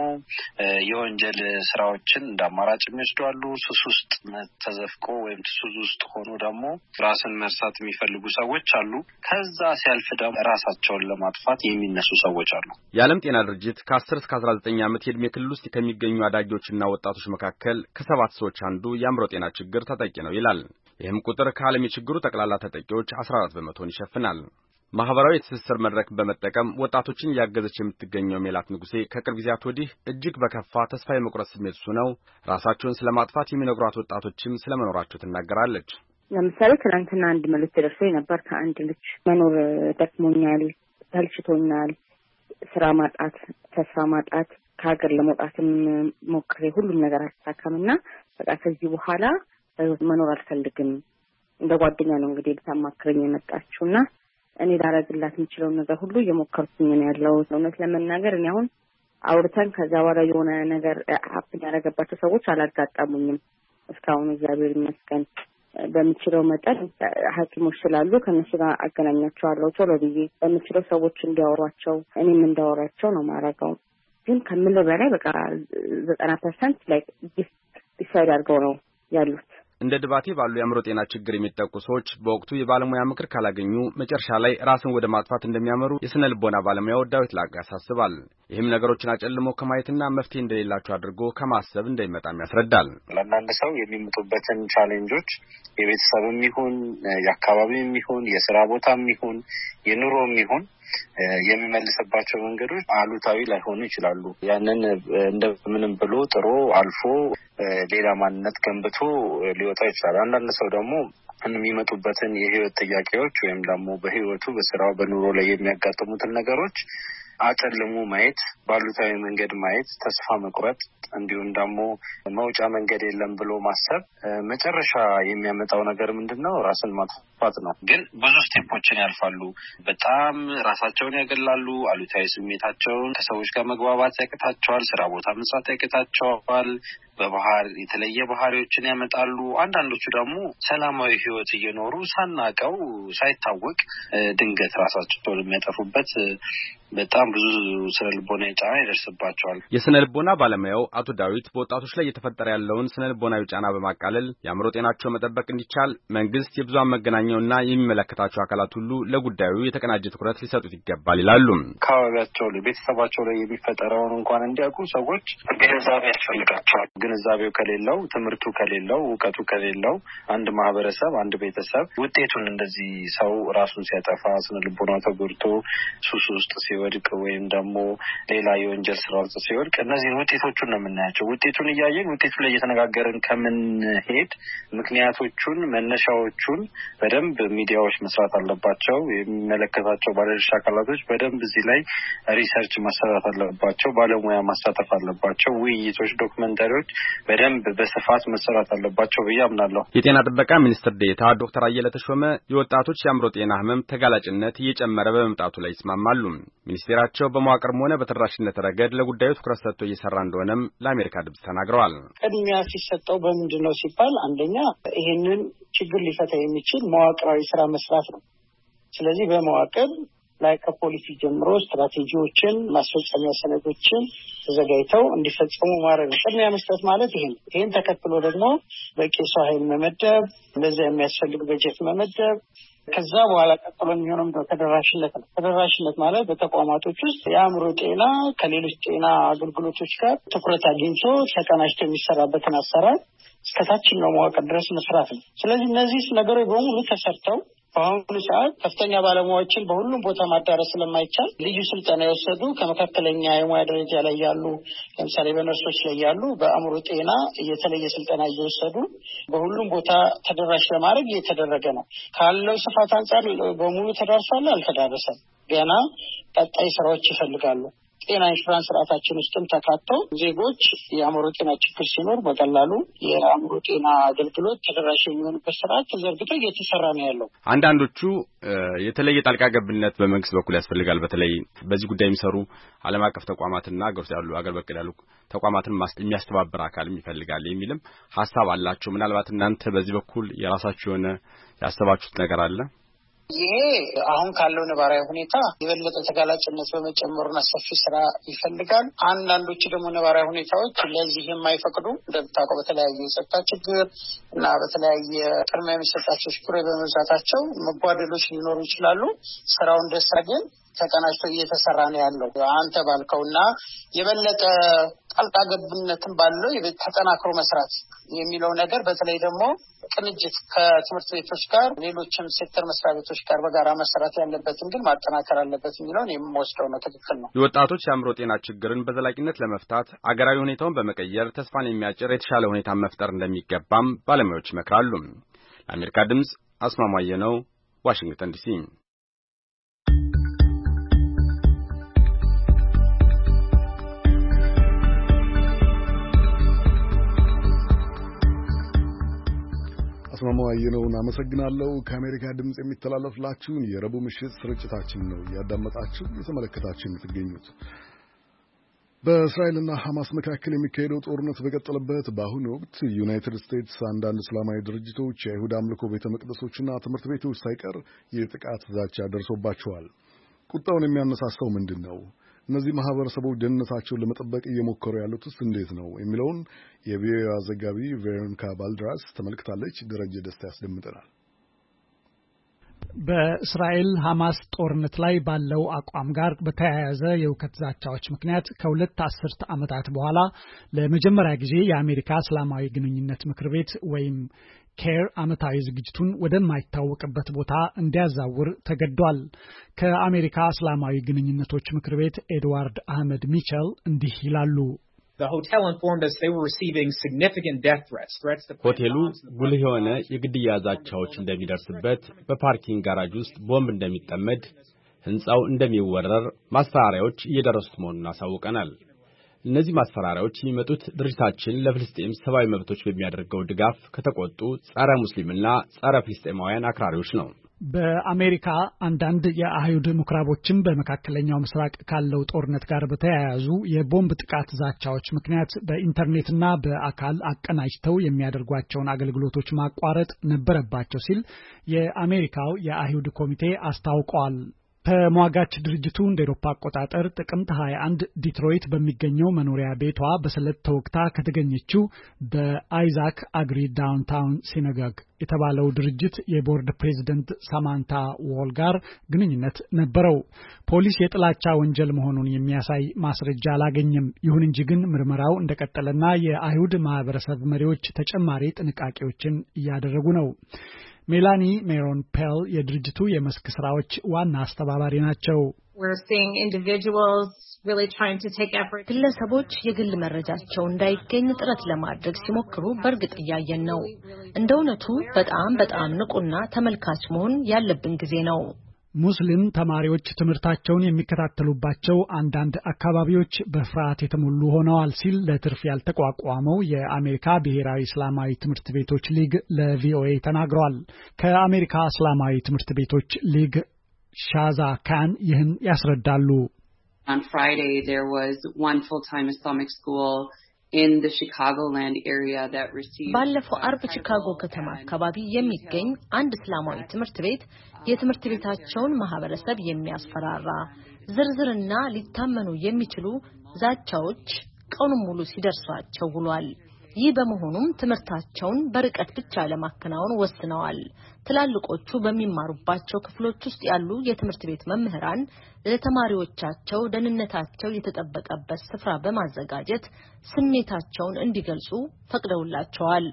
የወንጀል ስራዎችን እንደ አማራጭ የሚወስዱ አሉ። ሱስ ውስጥ ተዘፍቆ ወይም ሱስ ውስጥ ሆኖ ደግሞ ራስን መርሳት የሚፈልጉ ሰዎች አሉ። ከዛ ሲያልፍ ደግሞ ራሳቸውን ለማጥፋት የሚነሱ ሰዎች አሉ። የዓለም ጤና ድርጅት ከ10 እስከ 19 ዓመት የዕድሜ ክልል ውስጥ ከሚገኙ አዳጊዎችና ወጣቶች መካከል ከ7 ሰዎች አንዱ የአእምሮ ጤና ችግር ተጠቂ ነው ይላል። ይህም ቁጥር ከዓለም የችግሩ ጠቅላላ ተጠቂዎች 14 በመቶን ይሸፍናል። ማህበራዊ የትስስር መድረክ በመጠቀም ወጣቶችን እያገዘች የምትገኘው ሜላት ንጉሴ ከቅርብ ጊዜያት ወዲህ እጅግ በከፋ ተስፋ የመቁረጥ ስሜት ነው ራሳቸውን ስለማጥፋት የሚነግሯት ወጣቶችም ስለመኖራቸው ትናገራለች። ለምሳሌ ትናንትና አንድ መልእክት ደርሶኝ ነበር ከአንድ ልጅ መኖር ደክሞኛል፣ ተልችቶኛል፣ ስራ ማጣት፣ ተስፋ ማጣት፣ ከሀገር ለመውጣትም ሞክሬ ሁሉም ነገር አልተሳካምና በቃ ከዚህ በኋላ መኖር አልፈልግም። እንደ ጓደኛ ነው እንግዲህ ልታማክረኝ የመጣችውና እኔ ላደርግላት የምችለውን ነገር ሁሉ እየሞከርኩኝ ነው ያለው። እውነት ለመናገር እኔ አሁን አውርተን ከዛ በኋላ የሆነ ነገር ሀፕን ያደረገባቸው ሰዎች አላጋጠሙኝም እስካሁን እግዚአብሔር ይመስገን። በምችለው መጠን ሐኪሞች ስላሉ ከነሱ ጋር አገናኛቸዋለሁ ቶሎ ብዬ በምችለው ሰዎች እንዲያወሯቸው እኔም እንዳወራቸው ነው ማረጋው። ግን ከምለው በላይ በቃ 90% ላይ ዲሳይድ አድርገው ነው ያሉት። እንደ ድባቴ ባሉ የአእምሮ ጤና ችግር የሚጠቁ ሰዎች በወቅቱ የባለሙያ ምክር ካላገኙ መጨረሻ ላይ ራስን ወደ ማጥፋት እንደሚያመሩ የስነ ልቦና ባለሙያው ዳዊት ላቀ ያሳስባል። ይህም ነገሮችን አጨልሞ ከማየትና መፍትሄ እንደሌላቸው አድርጎ ከማሰብ እንደሚመጣም ያስረዳል። ለአንዳንድ ሰው የሚመጡበትን ቻሌንጆች የቤተሰብም ይሁን የአካባቢም ይሁን የስራ ቦታም ይሁን የኑሮም ይሁን የሚመልስባቸው መንገዶች አሉታዊ ላይሆኑ ይችላሉ። ያንን እንደምንም ብሎ ጥሮ አልፎ ሌላ ማንነት ገንብቶ ሊወጣ ይችላል። አንዳንድ ሰው ደግሞ የሚመጡበትን የህይወት ጥያቄዎች ወይም ደግሞ በህይወቱ በስራው በኑሮ ላይ የሚያጋጥሙትን ነገሮች አጨልሞ ማየት፣ ባሉታዊ መንገድ ማየት፣ ተስፋ መቁረጥ እንዲሁም ደግሞ መውጫ መንገድ የለም ብሎ ማሰብ መጨረሻ የሚያመጣው ነገር ምንድነው? ራስን ማጥፋት ነው። ግን ብዙ ስቴፖችን ያልፋሉ። በጣም ራሳቸውን ያገላሉ። አሉታዊ ስሜታቸውን ከሰዎች ጋር መግባባት ያቅታቸዋል። ስራ ቦታ መስራት ያቅታቸዋል። በባህር የተለየ ባህሪዎችን ያመጣሉ። አንዳንዶቹ ደግሞ ሰላማዊ ህይወት እየኖሩ ሳናቀው ሳይታወቅ ድንገት ራሳቸውን የሚያጠፉበት በጣም ብዙ ስነ ልቦና ጫና ይደርስባቸዋል። የስነ ልቦና ባለሙያው አቶ ዳዊት በወጣቶች ላይ እየተፈጠረ ያለውን ስነ ልቦናዊ ጫና በማቃለል የአእምሮ ጤናቸው መጠበቅ እንዲቻል መንግስት፣ የብዙሃን መገናኛውና የሚመለከታቸው አካላት ሁሉ ለጉዳዩ የተቀናጀ ትኩረት ሊሰጡት ይገባል ይላሉ። አካባቢያቸው ላይ ቤተሰባቸው ላይ የሚፈጠረውን እንኳን እንዲያውቁ ሰዎች ግንዛቤ ያስፈልጋቸዋል። ግንዛቤው ከሌለው፣ ትምህርቱ ከሌለው፣ እውቀቱ ከሌለው አንድ ማህበረሰብ አንድ ቤተሰብ ውጤቱን እንደዚህ ሰው ራሱን ሲያጠፋ ስነ ልቦናው ተጎድቶ ሱስ ውስጥ ሲወድቅ ወይም ደግሞ ሌላ የወንጀል ስራ ውስጥ ሲወድቅ እነዚህን ውጤቶቹን ነው የምናያቸው። ውጤቱን እያየን ውጤቱ ላይ እየተነጋገርን ከምንሄድ ምክንያቶቹን መነሻዎቹን በደንብ ሚዲያዎች መስራት አለባቸው። የሚመለከታቸው ባለድርሻ አካላቶች በደንብ እዚህ ላይ ሪሰርች ማሰራት አለባቸው። ባለሙያ ማሳተፍ አለባቸው። ውይይቶች፣ ዶክመንታሪዎች በደንብ በስፋት መሰራት አለባቸው ብዬ አምናለሁ። የጤና ጥበቃ ሚኒስትር ዴኤታ ዶክተር አየለ ተሾመ የወጣቶች የአእምሮ ጤና ህመም ተጋላጭነት እየጨመረ በመምጣቱ ላይ ይስማማሉ። ሚኒስቴራቸው በመዋቅርም ሆነ በተደራሽነት ረገድ ለጉዳዩ ትኩረት ሰጥቶ እየሰራ እንደሆነም ለአሜሪካ ድምጽ ተናግረዋል። ቅድሚያ ሲሰጠው በምንድነው ሲባል አንደኛ ይሄንን ችግር ሊፈታ የሚችል መዋቅራዊ ስራ መስራት ነው። ስለዚህ በመዋቅር ላይ ከፖሊሲ ጀምሮ ስትራቴጂዎችን፣ ማስፈጸሚያ ሰነዶችን ተዘጋጅተው እንዲፈጸሙ ማድረግ ነው። ቅድሚያ መስጠት ማለት ይሄ ነው። ይሄን ተከትሎ ደግሞ በቂ ሰው ኃይል መመደብ፣ ለዚያ የሚያስፈልግ በጀት መመደብ፣ ከዛ በኋላ ቀጥሎ የሚሆነው ተደራሽነት ነው። ተደራሽነት ማለት በተቋማቶች ውስጥ የአእምሮ ጤና ከሌሎች ጤና አገልግሎቶች ጋር ትኩረት አግኝቶ ተቀናጅቶ የሚሰራበትን አሰራር እስከታችኛው መዋቅር ድረስ መስራት ነው። ስለዚህ እነዚህ ነገሮች በሙሉ ተሰርተው በአሁኑ ሰዓት ከፍተኛ ባለሙያዎችን በሁሉም ቦታ ማዳረስ ስለማይቻል ልዩ ስልጠና የወሰዱ ከመካከለኛ የሙያ ደረጃ ላይ ያሉ ለምሳሌ በነርሶች ላይ ያሉ በአእምሮ ጤና የተለየ ስልጠና እየወሰዱ በሁሉም ቦታ ተደራሽ ለማድረግ እየተደረገ ነው። ካለው ስፋት አንጻር በሙሉ ተዳርሷል? አልተዳረሰም። ገና ቀጣይ ስራዎች ይፈልጋሉ። ጤና ኢንሹራንስ ስርዓታችን ውስጥም ተካተው ዜጎች የአእምሮ ጤና ችግር ሲኖር በቀላሉ የአእምሮ ጤና አገልግሎት ተደራሽ የሚሆንበት ስርዓት ተዘርግቶ እየተሰራ ነው ያለው። አንዳንዶቹ የተለየ ጣልቃ ገብነት በመንግስት በኩል ያስፈልጋል። በተለይ በዚህ ጉዳይ የሚሰሩ ዓለም አቀፍ ተቋማትና አገር ውስጥ ያሉ አገር በቀል ያሉ ተቋማትን የሚያስተባብር አካልም ይፈልጋል የሚልም ሀሳብ አላቸው። ምናልባት እናንተ በዚህ በኩል የራሳችሁ የሆነ ያሰባችሁት ነገር አለ? ይሄ አሁን ካለው ነባራዊ ሁኔታ የበለጠ ተጋላጭነት በመጨመሩና ሰፊ ስራ ይፈልጋል። አንዳንዶቹ ደግሞ ነባራዊ ሁኔታዎች ለዚህ የማይፈቅዱ እንደምታውቀው በተለያየ የጸጥታ ችግር እና በተለያየ ቅድሚያ የሚሰጣቸው ችግሮች በመብዛታቸው መጓደሎች ሊኖሩ ይችላሉ። ስራው እንደሳ ግን ተቀናጅቶ እየተሰራ ነው ያለው። አንተ ባልከውና የበለጠ ጣልቃ ገብነትን ባለው ተጠናክሮ መስራት የሚለው ነገር በተለይ ደግሞ ቅንጅት ከትምህርት ቤቶች ጋር ሌሎችም ሴክተር መስሪያ ቤቶች ጋር በጋራ መሰራት ያለበትን ግን ማጠናከር አለበት የሚለውን የምወስደው ነው። ትክክል ነው። የወጣቶች የአእምሮ ጤና ችግርን በዘላቂነት ለመፍታት አገራዊ ሁኔታውን በመቀየር ተስፋን የሚያጭር የተሻለ ሁኔታ መፍጠር እንደሚገባም ባለሙያዎች ይመክራሉ። አሜሪካ ድምጽ አስማማየ ነው ዋሽንግተን ዲሲ አስማማየ ነው እናመሰግናለሁ ከአሜሪካ ድምጽ የሚተላለፍላችሁን የረቡዕ ምሽት ስርጭታችን ነው ያዳመጣችሁ የተመለከታችሁ የምትገኙት በእስራኤልና ሐማስ መካከል የሚካሄደው ጦርነት በቀጠለበት በአሁኑ ወቅት ዩናይትድ ስቴትስ አንዳንድ እስላማዊ ድርጅቶች የይሁዳ አምልኮ ቤተ መቅደሶችና ትምህርት ቤቶች ሳይቀር የጥቃት ዛቻ ደርሶባቸዋል ቁጣውን የሚያነሳሳው ምንድነው እነዚህ ማህበረሰቦች ደህንነታቸውን ለመጠበቅ እየሞከሩ ያሉትስ እንዴት ነው የሚለውን የቪኦኤ ዘጋቢ ቬሮኒካ ባልድራስ ተመልክታለች ደረጀ ደስታ ያስደምጠናል በእስራኤል ሐማስ ጦርነት ላይ ባለው አቋም ጋር በተያያዘ የውከት ዛቻዎች ምክንያት ከሁለት አስርት ዓመታት በኋላ ለመጀመሪያ ጊዜ የአሜሪካ እስላማዊ ግንኙነት ምክር ቤት ወይም ኬር ዓመታዊ ዝግጅቱን ወደማይታወቅበት ቦታ እንዲያዛውር ተገዷል ከአሜሪካ እስላማዊ ግንኙነቶች ምክር ቤት ኤድዋርድ አህመድ ሚቸል እንዲህ ይላሉ The hotel informed us they were receiving significant death threats to ሆቴሉ ጉልህ የሆነ የግድያ ዛቻዎች እንደሚደርስበት በፓርኪንግ ጋራጅ ውስጥ ቦምብ እንደሚጠመድ ህንጻው እንደሚወረር ማስፈራሪያዎች እየደረሱት መሆኑን አሳውቀናል እነዚህ ማስፈራሪያዎች የሚመጡት ድርጅታችን ለፍልስጤም ሰብአዊ መብቶች በሚያደርገው ድጋፍ ከተቆጡ ጸረ ሙስሊምና ጸረ ፍልስጤማውያን አክራሪዎች ነው በአሜሪካ አንዳንድ የአይሁድ ምኩራቦችም በመካከለኛው ምስራቅ ካለው ጦርነት ጋር በተያያዙ የቦምብ ጥቃት ዛቻዎች ምክንያት በኢንተርኔትና በአካል አቀናጅተው የሚያደርጓቸውን አገልግሎቶች ማቋረጥ ነበረባቸው ሲል የአሜሪካው የአይሁድ ኮሚቴ አስታውቋል ተሟጋች ድርጅቱ እንደ አውሮፓ አቆጣጠር ጥቅምት 21 ዲትሮይት በሚገኘው መኖሪያ ቤቷ በስለት ተወግታ ከተገኘችው በአይዛክ አግሪ ዳውንታውን ሲናጎግ የተባለው ድርጅት የቦርድ ፕሬዝዳንት ሳማንታ ዎል ጋር ግንኙነት ነበረው ፖሊስ የጥላቻ ወንጀል መሆኑን የሚያሳይ ማስረጃ አላገኘም ይሁን እንጂ ግን ምርመራው እንደቀጠለና የአይሁድ ማህበረሰብ መሪዎች ተጨማሪ ጥንቃቄዎችን እያደረጉ ነው ሜላኒ ሜሮን ፔል የድርጅቱ የመስክ ስራዎች ዋና አስተባባሪ ናቸው We're seeing individuals really trying to take efforts ግለሰቦች የግል መረጃቸው እንዳይገኝ ጥረት ለማድረግ ሲሞክሩ በርግጥ ያያየን ነው እንደውነቱ በጣም ንቁና ተመልካች መሆን ያለብን ጊዜ ነው ሙስሊም ተማሪዎች ትምህርታቸውን የሚከታተሉባቸው አንዳንድ አካባቢዎች በፍርሃት የተሞሉ ሆነዋል ሲል ለትርፍ ያልተቋቋመው የአሜሪካ ብሔራዊ እስላማዊ ትምህርት ቤቶች ሊግ ለቪኦኤ ተናግሯል ከአሜሪካ እስላማዊ ትምህርት ቤቶች ሊግ ሻዛ ካን ይህን ያስረዳሉ On Friday there was one full-time Islamic school in the Chicagoland area that received ባለፈው አርብ ቺካጎ ከተማ አካባቢ የሚገኝ አንድ እስላማዊ ትምህርት ቤት የትምህርት ቤታቸውን ማህበረሰብ የሚያስፈራራ ዝርዝርና ሊታመኑ የሚችሉ ዛቻዎች ቀኑን ሙሉ ሲደርሷቸው ውሏል ይህ በመሆኑም ትምህርታቸውን በርቀት ብቻ ለማከናወን ወስነዋል ትላልቆቹ በሚማሩባቸው ክፍሎች ውስጥ ያሉ የትምህርት ቤት መምህራን ለተማሪዎቻቸው ደህንነታቸው የተጠበቀበት ስፍራ በማዘጋጀት ስሜታቸውን እንዲገልጹ ፈቅደውላቸዋል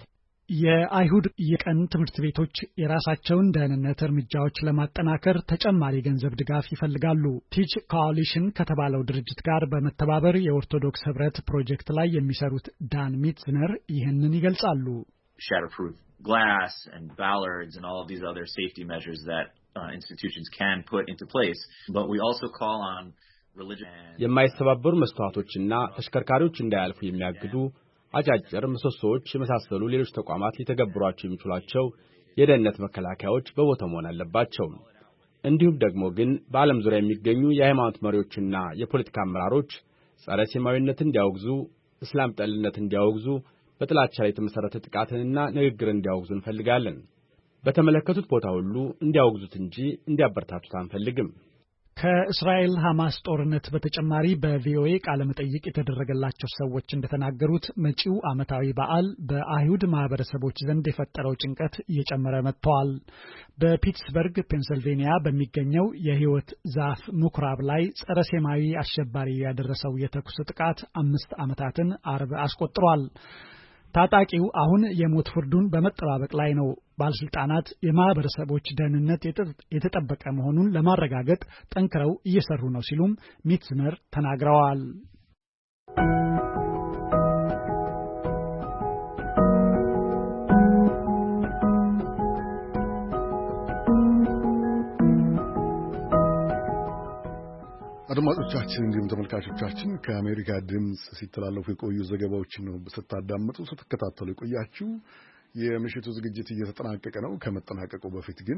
የአይሁድ የቀን ትምህርት ቤቶች የራሳቸውን ደህንነት እርምጃዎች ለማጠናከር ተጨማሪ ገንዘብ ድጋፍ ይፈልጋሉ ቲች ኮአሊሽን ከተባለው ድርጅት ጋር በመተባበር የኦርቶዶክስ ህብረት ፕሮጀክት ላይ የሚሰሩት ዳን ሚትዝነር ይህንን ይገልጻሉ shatterproof glass and ballards and all of these other safety measures that institutions can put into place but we also call on religion የማይሰባበሩ መስታወቶችና ተሽከርካሪዎች እንዳያልፉ የሚያግዱ አጫጭር ምሰሶዎች የመሳሰሉ ሌሎች ተቋማት ሊተገብሯቸው የሚችሏቸው የደህንነት መከላከያዎች በቦታው መሆን አለባቸው እንዲሁም ደግሞ ግን በዓለም ዙሪያ የሚገኙ የሃይማኖት መሪዎችና የፖለቲካ አመራሮች ጸረ ሴማዊነትን እንዲያወግዙ እስላም ጠልነትን እንዲያወግዙ በጥላቻ ላይ የተመሰረተ ጥቃትንና ንግግርን እንዲያወግዙ እንፈልጋለን በተመለከቱት ቦታ ሁሉ እንዲያወግዙት እንጂ እንዲያበረታቱት አንፈልግም ከእስራኤል ሐማስ ጦርነት በተጨማሪ በቪኦኤ ቃለ መጠይቅ የተደረገላቸው ሰዎች እንደተናገሩት መጪው ዓመታዊ በዓል በአይሁድ ማህበረሰቦች ዘንድ የፈጠረው ጭንቀት እየጨመረ መጥቷል በፒትስበርግ ፔንሲልቬኒያ በሚገኘው የህይወት ዛፍ ምኩራብ ላይ ጸረ ሴማዊ አሸባሪ ያደረሰው የተኩስ ጥቃት 5 ዓመታትን አርብ አስቆጥሯል ታጣቂው አሁን የሞት ፍርዱን በመጠባበቅ ላይ ነው ባለስልጣናት የማህበረሰቦች ደህንነት የተጠበቀ መሆኑን ለማረጋገጥ ጠንክረው እየሰሩ ነው ሲሉም ሚትዝነር ተናግረዋል አድማጮቻችን እንዲሁም ተመልካቾቻችን ከአሜሪካ ድምጽ ሲተላለፉ የቆዩ ዘገባዎችን ነው ስታዳምጡ ስትከታተሉ የቆያችሁ። የምሽቱ ዝግጅት እየተጠናቀቀ ነው። ከመጠናቀቁ በፊት ግን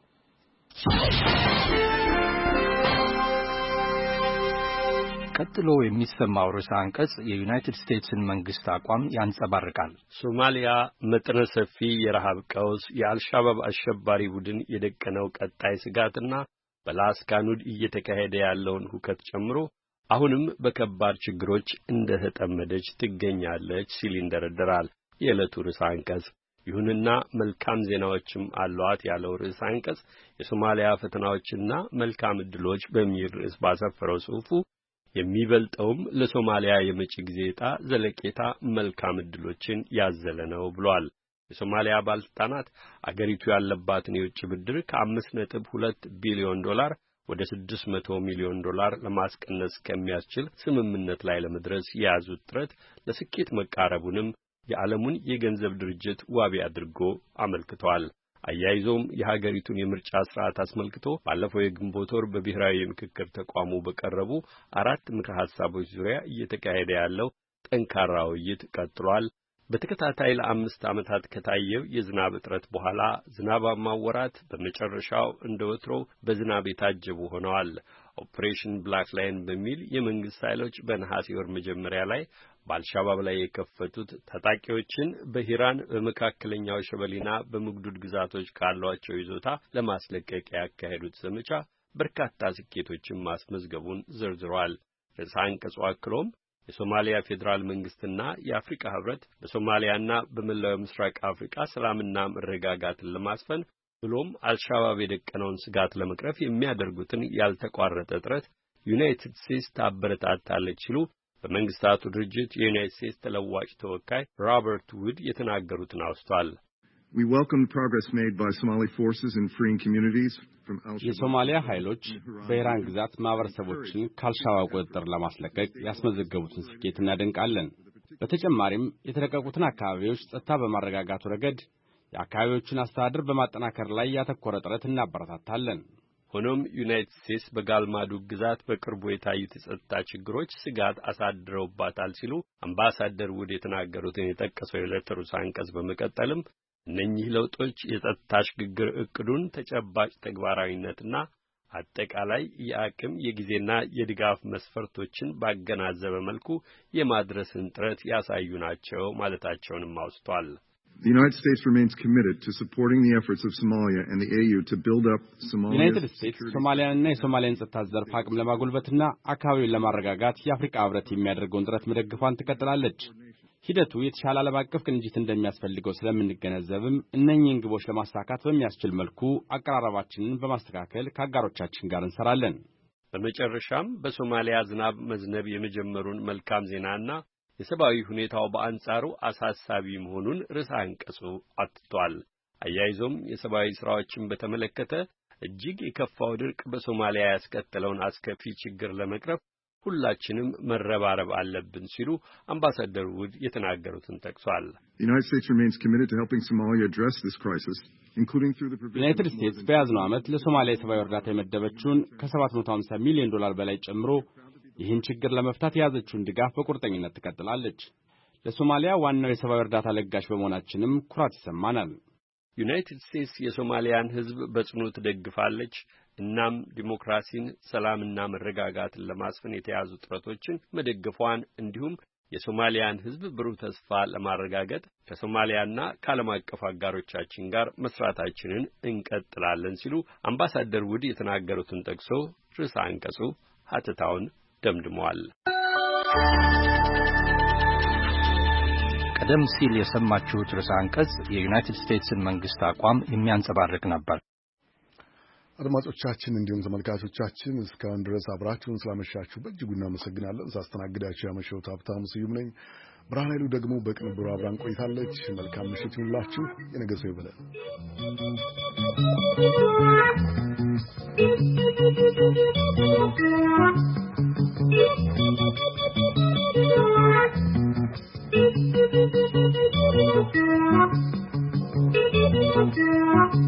ቀጥሎ የሚሰማው ርዕሰ አንቀጽ የዩናይትድ ስቴትስን መንግስት አቋም ያንጸባርቃል። ሶማሊያ መጠነ ሰፊ የረሃብ ቀውስ፣ የአልሻባብ አሸባሪ ቡድን የደቀነው ቀጣይ ስጋትና በላስካኑድ እየተካሄደ ያለውን ሁከት ጨምሮ አሁንም በከባድ ችግሮች እንደተጠመደች ትገኛለች ሲል ይንደረደራል የዕለቱ ርዕሰ አንቀጽ። ይሁንና መልካም ዜናዎችም አሏት ያለው ርዕሰ አንቀጽ የሶማሊያ ፈተናዎችና መልካም ዕድሎች በሚል ርዕስ ባሰፈረው ጽሑፉ የሚበልጠውም ለሶማሊያ የመጪ ጊዜ ዕጣ ዘለቄታ መልካም ዕድሎችን ያዘለ ነው ብሏል። የሶማሊያ ባለስልጣናት አገሪቱ ያለባትን የውጭ ብድር ከ5.2 ቢሊዮን ዶላር ወደ 600 ሚሊዮን ዶላር ለማስቀነስ ከሚያስችል ስምምነት ላይ ለመድረስ የያዙት ጥረት ለስኬት መቃረቡንም የዓለሙን የገንዘብ ድርጅት ዋቢ አድርጎ አመልክቷል። አያይዞም የሀገሪቱን የምርጫ ስርዓት አስመልክቶ ባለፈው የግንቦት ወር በብሔራዊ የምክክር ተቋሙ በቀረቡ 4 ምክረ ሐሳቦች ዙሪያ እየተካሄደ ያለው ጠንካራ ውይይት ቀጥሏል። በተከታታይ ለ5 ዓመታት ከታየው የዝናብ እጥረት በኋላ ዝናባማው ወራት በመጨረሻው እንደወትሮው በዝናብ የታጀቡ ሆነዋል። ኦፕሬሽን ብላክ ላይን በሚል የመንግስት ኃይሎች በነሐሴ ወር መጀመሪያ ላይ በአልሻባብ ላይ የከፈቱት ታጣቂዎችን በሂራን በመካከለኛው ሸበሌና በመግዱድ ግዛቶች ካሏቸው ይዞታ ለማስለቀቅ ያካሄዱት ዘመቻ በርካታ ስኬቶችን ማስመዝገቡን ዘርዝሯል። ርዕሰ አንቀጹ አክሎም የሶማሊያ ፌዴራል መንግስትና የአፍሪካ ህብረት በሶማሊያና በመላው ምስራቅ አፍሪካ ሰላምና መረጋጋትን ለማስፈን ብሎም አልሻባብ የደቀነውን ስጋት ለመቅረፍ የሚያደርጉትን ያልተቋረጠ ጥረት ዩናይትድ ስቴትስ ታበረታታለች ሲሉ በመንግስታቱ ድርጅት የዩናይትድ ስቴትስ ተለዋጭ ተወካይ ሮበርት ውድ የተናገሩትን አውስቷል። We welcome progress made by Somali forces in freeing communities from al-Shabaab. የሶማሊያ ኃይሎች በኢራን ግዛት ማህበረሰቦችን ከአልሻባብ ቁጥጥር ለማስለቀቅ ያስመዘገቡትን ስኬት እናደንቃለን። በተጨማሪም የተለቀቁትን አካባቢዎች ጸጥታ በማረጋጋቱ ረገድ የአካባቢዎችን አስተዳደር በማጠናከር ላይ ያተኮረ ጥረት እናበረታታለን። ሆኖም ዩናይትድ ስቴትስ በጋልማዱግ ግዛት በቅርቡ የታዩት የጸጥታ ችግሮች ስጋት አሳድረውባታል ሲሉ አምባሳደር ውድ የተናገሩትን የጠቀሰው የዕለቱ ርዕሰ አንቀጽ በመቀጠልም እነኚህ ለውጦች የጸጥታ ሽግግር እቅዱን ተጨባጭ ተግባራዊነትና አጠቃላይ የአቅም የጊዜና የድጋፍ መስፈርቶችን ባገናዘበ መልኩ የማድረስን ጥረት ያሳዩ ናቸው ማለታቸውንም አውስቷል። The United States remains committed to supporting the efforts of Somalia and the AU to build up Somalia's ዩናይትድ ስቴትስ ሶማሊያንና የሶማሊያን ጸጥታ ዘርፍ አቅም ለማጎልበትና አካባቢውን ለማረጋጋት የአፍሪካ ህብረት የሚያደርገውን ጥረት መደግፏን ትቀጥላለች። ሂደቱ የተሻለ ዓለም አቀፍ ቅንጅት እንደሚያስፈልገው ስለምንገነዘብም እነኚህን ግቦች ለማሳካት በሚያስችል መልኩ አቀራረባችንን በማስተካከል ከአጋሮቻችን ጋር እንሰራለን። በመጨረሻም በሶማሊያ ዝናብ መዝነብ የመጀመሩን መልካም ዜናና የሰብአዊ ሁኔታው በአንጻሩ አሳሳቢ መሆኑን ርዕሰ አንቀጹ አትቷል። አያይዞም የሰብአዊ ሥራዎችን በተመለከተ እጅግ የከፋው ድርቅ በሶማሊያ ያስከተለውን አስከፊ ችግር ለመቅረፍ ሁላችንም መረባረብ አለብን ሲሉ አምባሳደር ውድ የተናገሩትን ጠቅሷል። ዩናይትድ ስቴትስ በያዝነው ዓመት ለሶማሊያ የሰብአዊ እርዳታ የመደበችውን ከ750 ሚሊዮን ዶላር በላይ ጨምሮ ይህን ችግር ለመፍታት የያዘችውን ድጋፍ በቁርጠኝነት ትቀጥላለች። ለሶማሊያ ዋናው የሰብአዊ እርዳታ ለጋሽ በመሆናችንም ኩራት ይሰማናል። ዩናይትድ ስቴትስ የሶማሊያን ሕዝብ በጽኑ ትደግፋለች። እናም ዲሞክራሲን፣ ሰላምና መረጋጋትን ለማስፈን የተያዙ ጥረቶችን መደገፏን እንዲሁም የሶማሊያን ሕዝብ ብሩህ ተስፋ ለማረጋገጥ ከሶማሊያና ከዓለም አቀፍ አጋሮቻችን ጋር መስራታችንን እንቀጥላለን ሲሉ አምባሳደር ውድ የተናገሩትን ጠቅሶ ርዕሰ አንቀጹ ሀተታውን ደምድመዋል። ቀደም ሲል የሰማችሁት ርዕሰ አንቀጽ የዩናይትድ ስቴትስን መንግስት አቋም የሚያንጸባርቅ ነበር። አድማጮቻችን እንዲሁም ተመልካቾቻችን እስካሁን ድረስ አብራችሁን ስላመሻችሁ በእጅጉ እናመሰግናለን። ሳስተናግዳችሁ ያመሸሁት ሀብታሙ ስዩም ነኝ። ብርሃን ኃይሉ ደግሞ በቅንብሩ አብራን ቆይታለች። መልካም ምሽት ይሁንላችሁ። የነገ ሰው ይበለን። Thank you.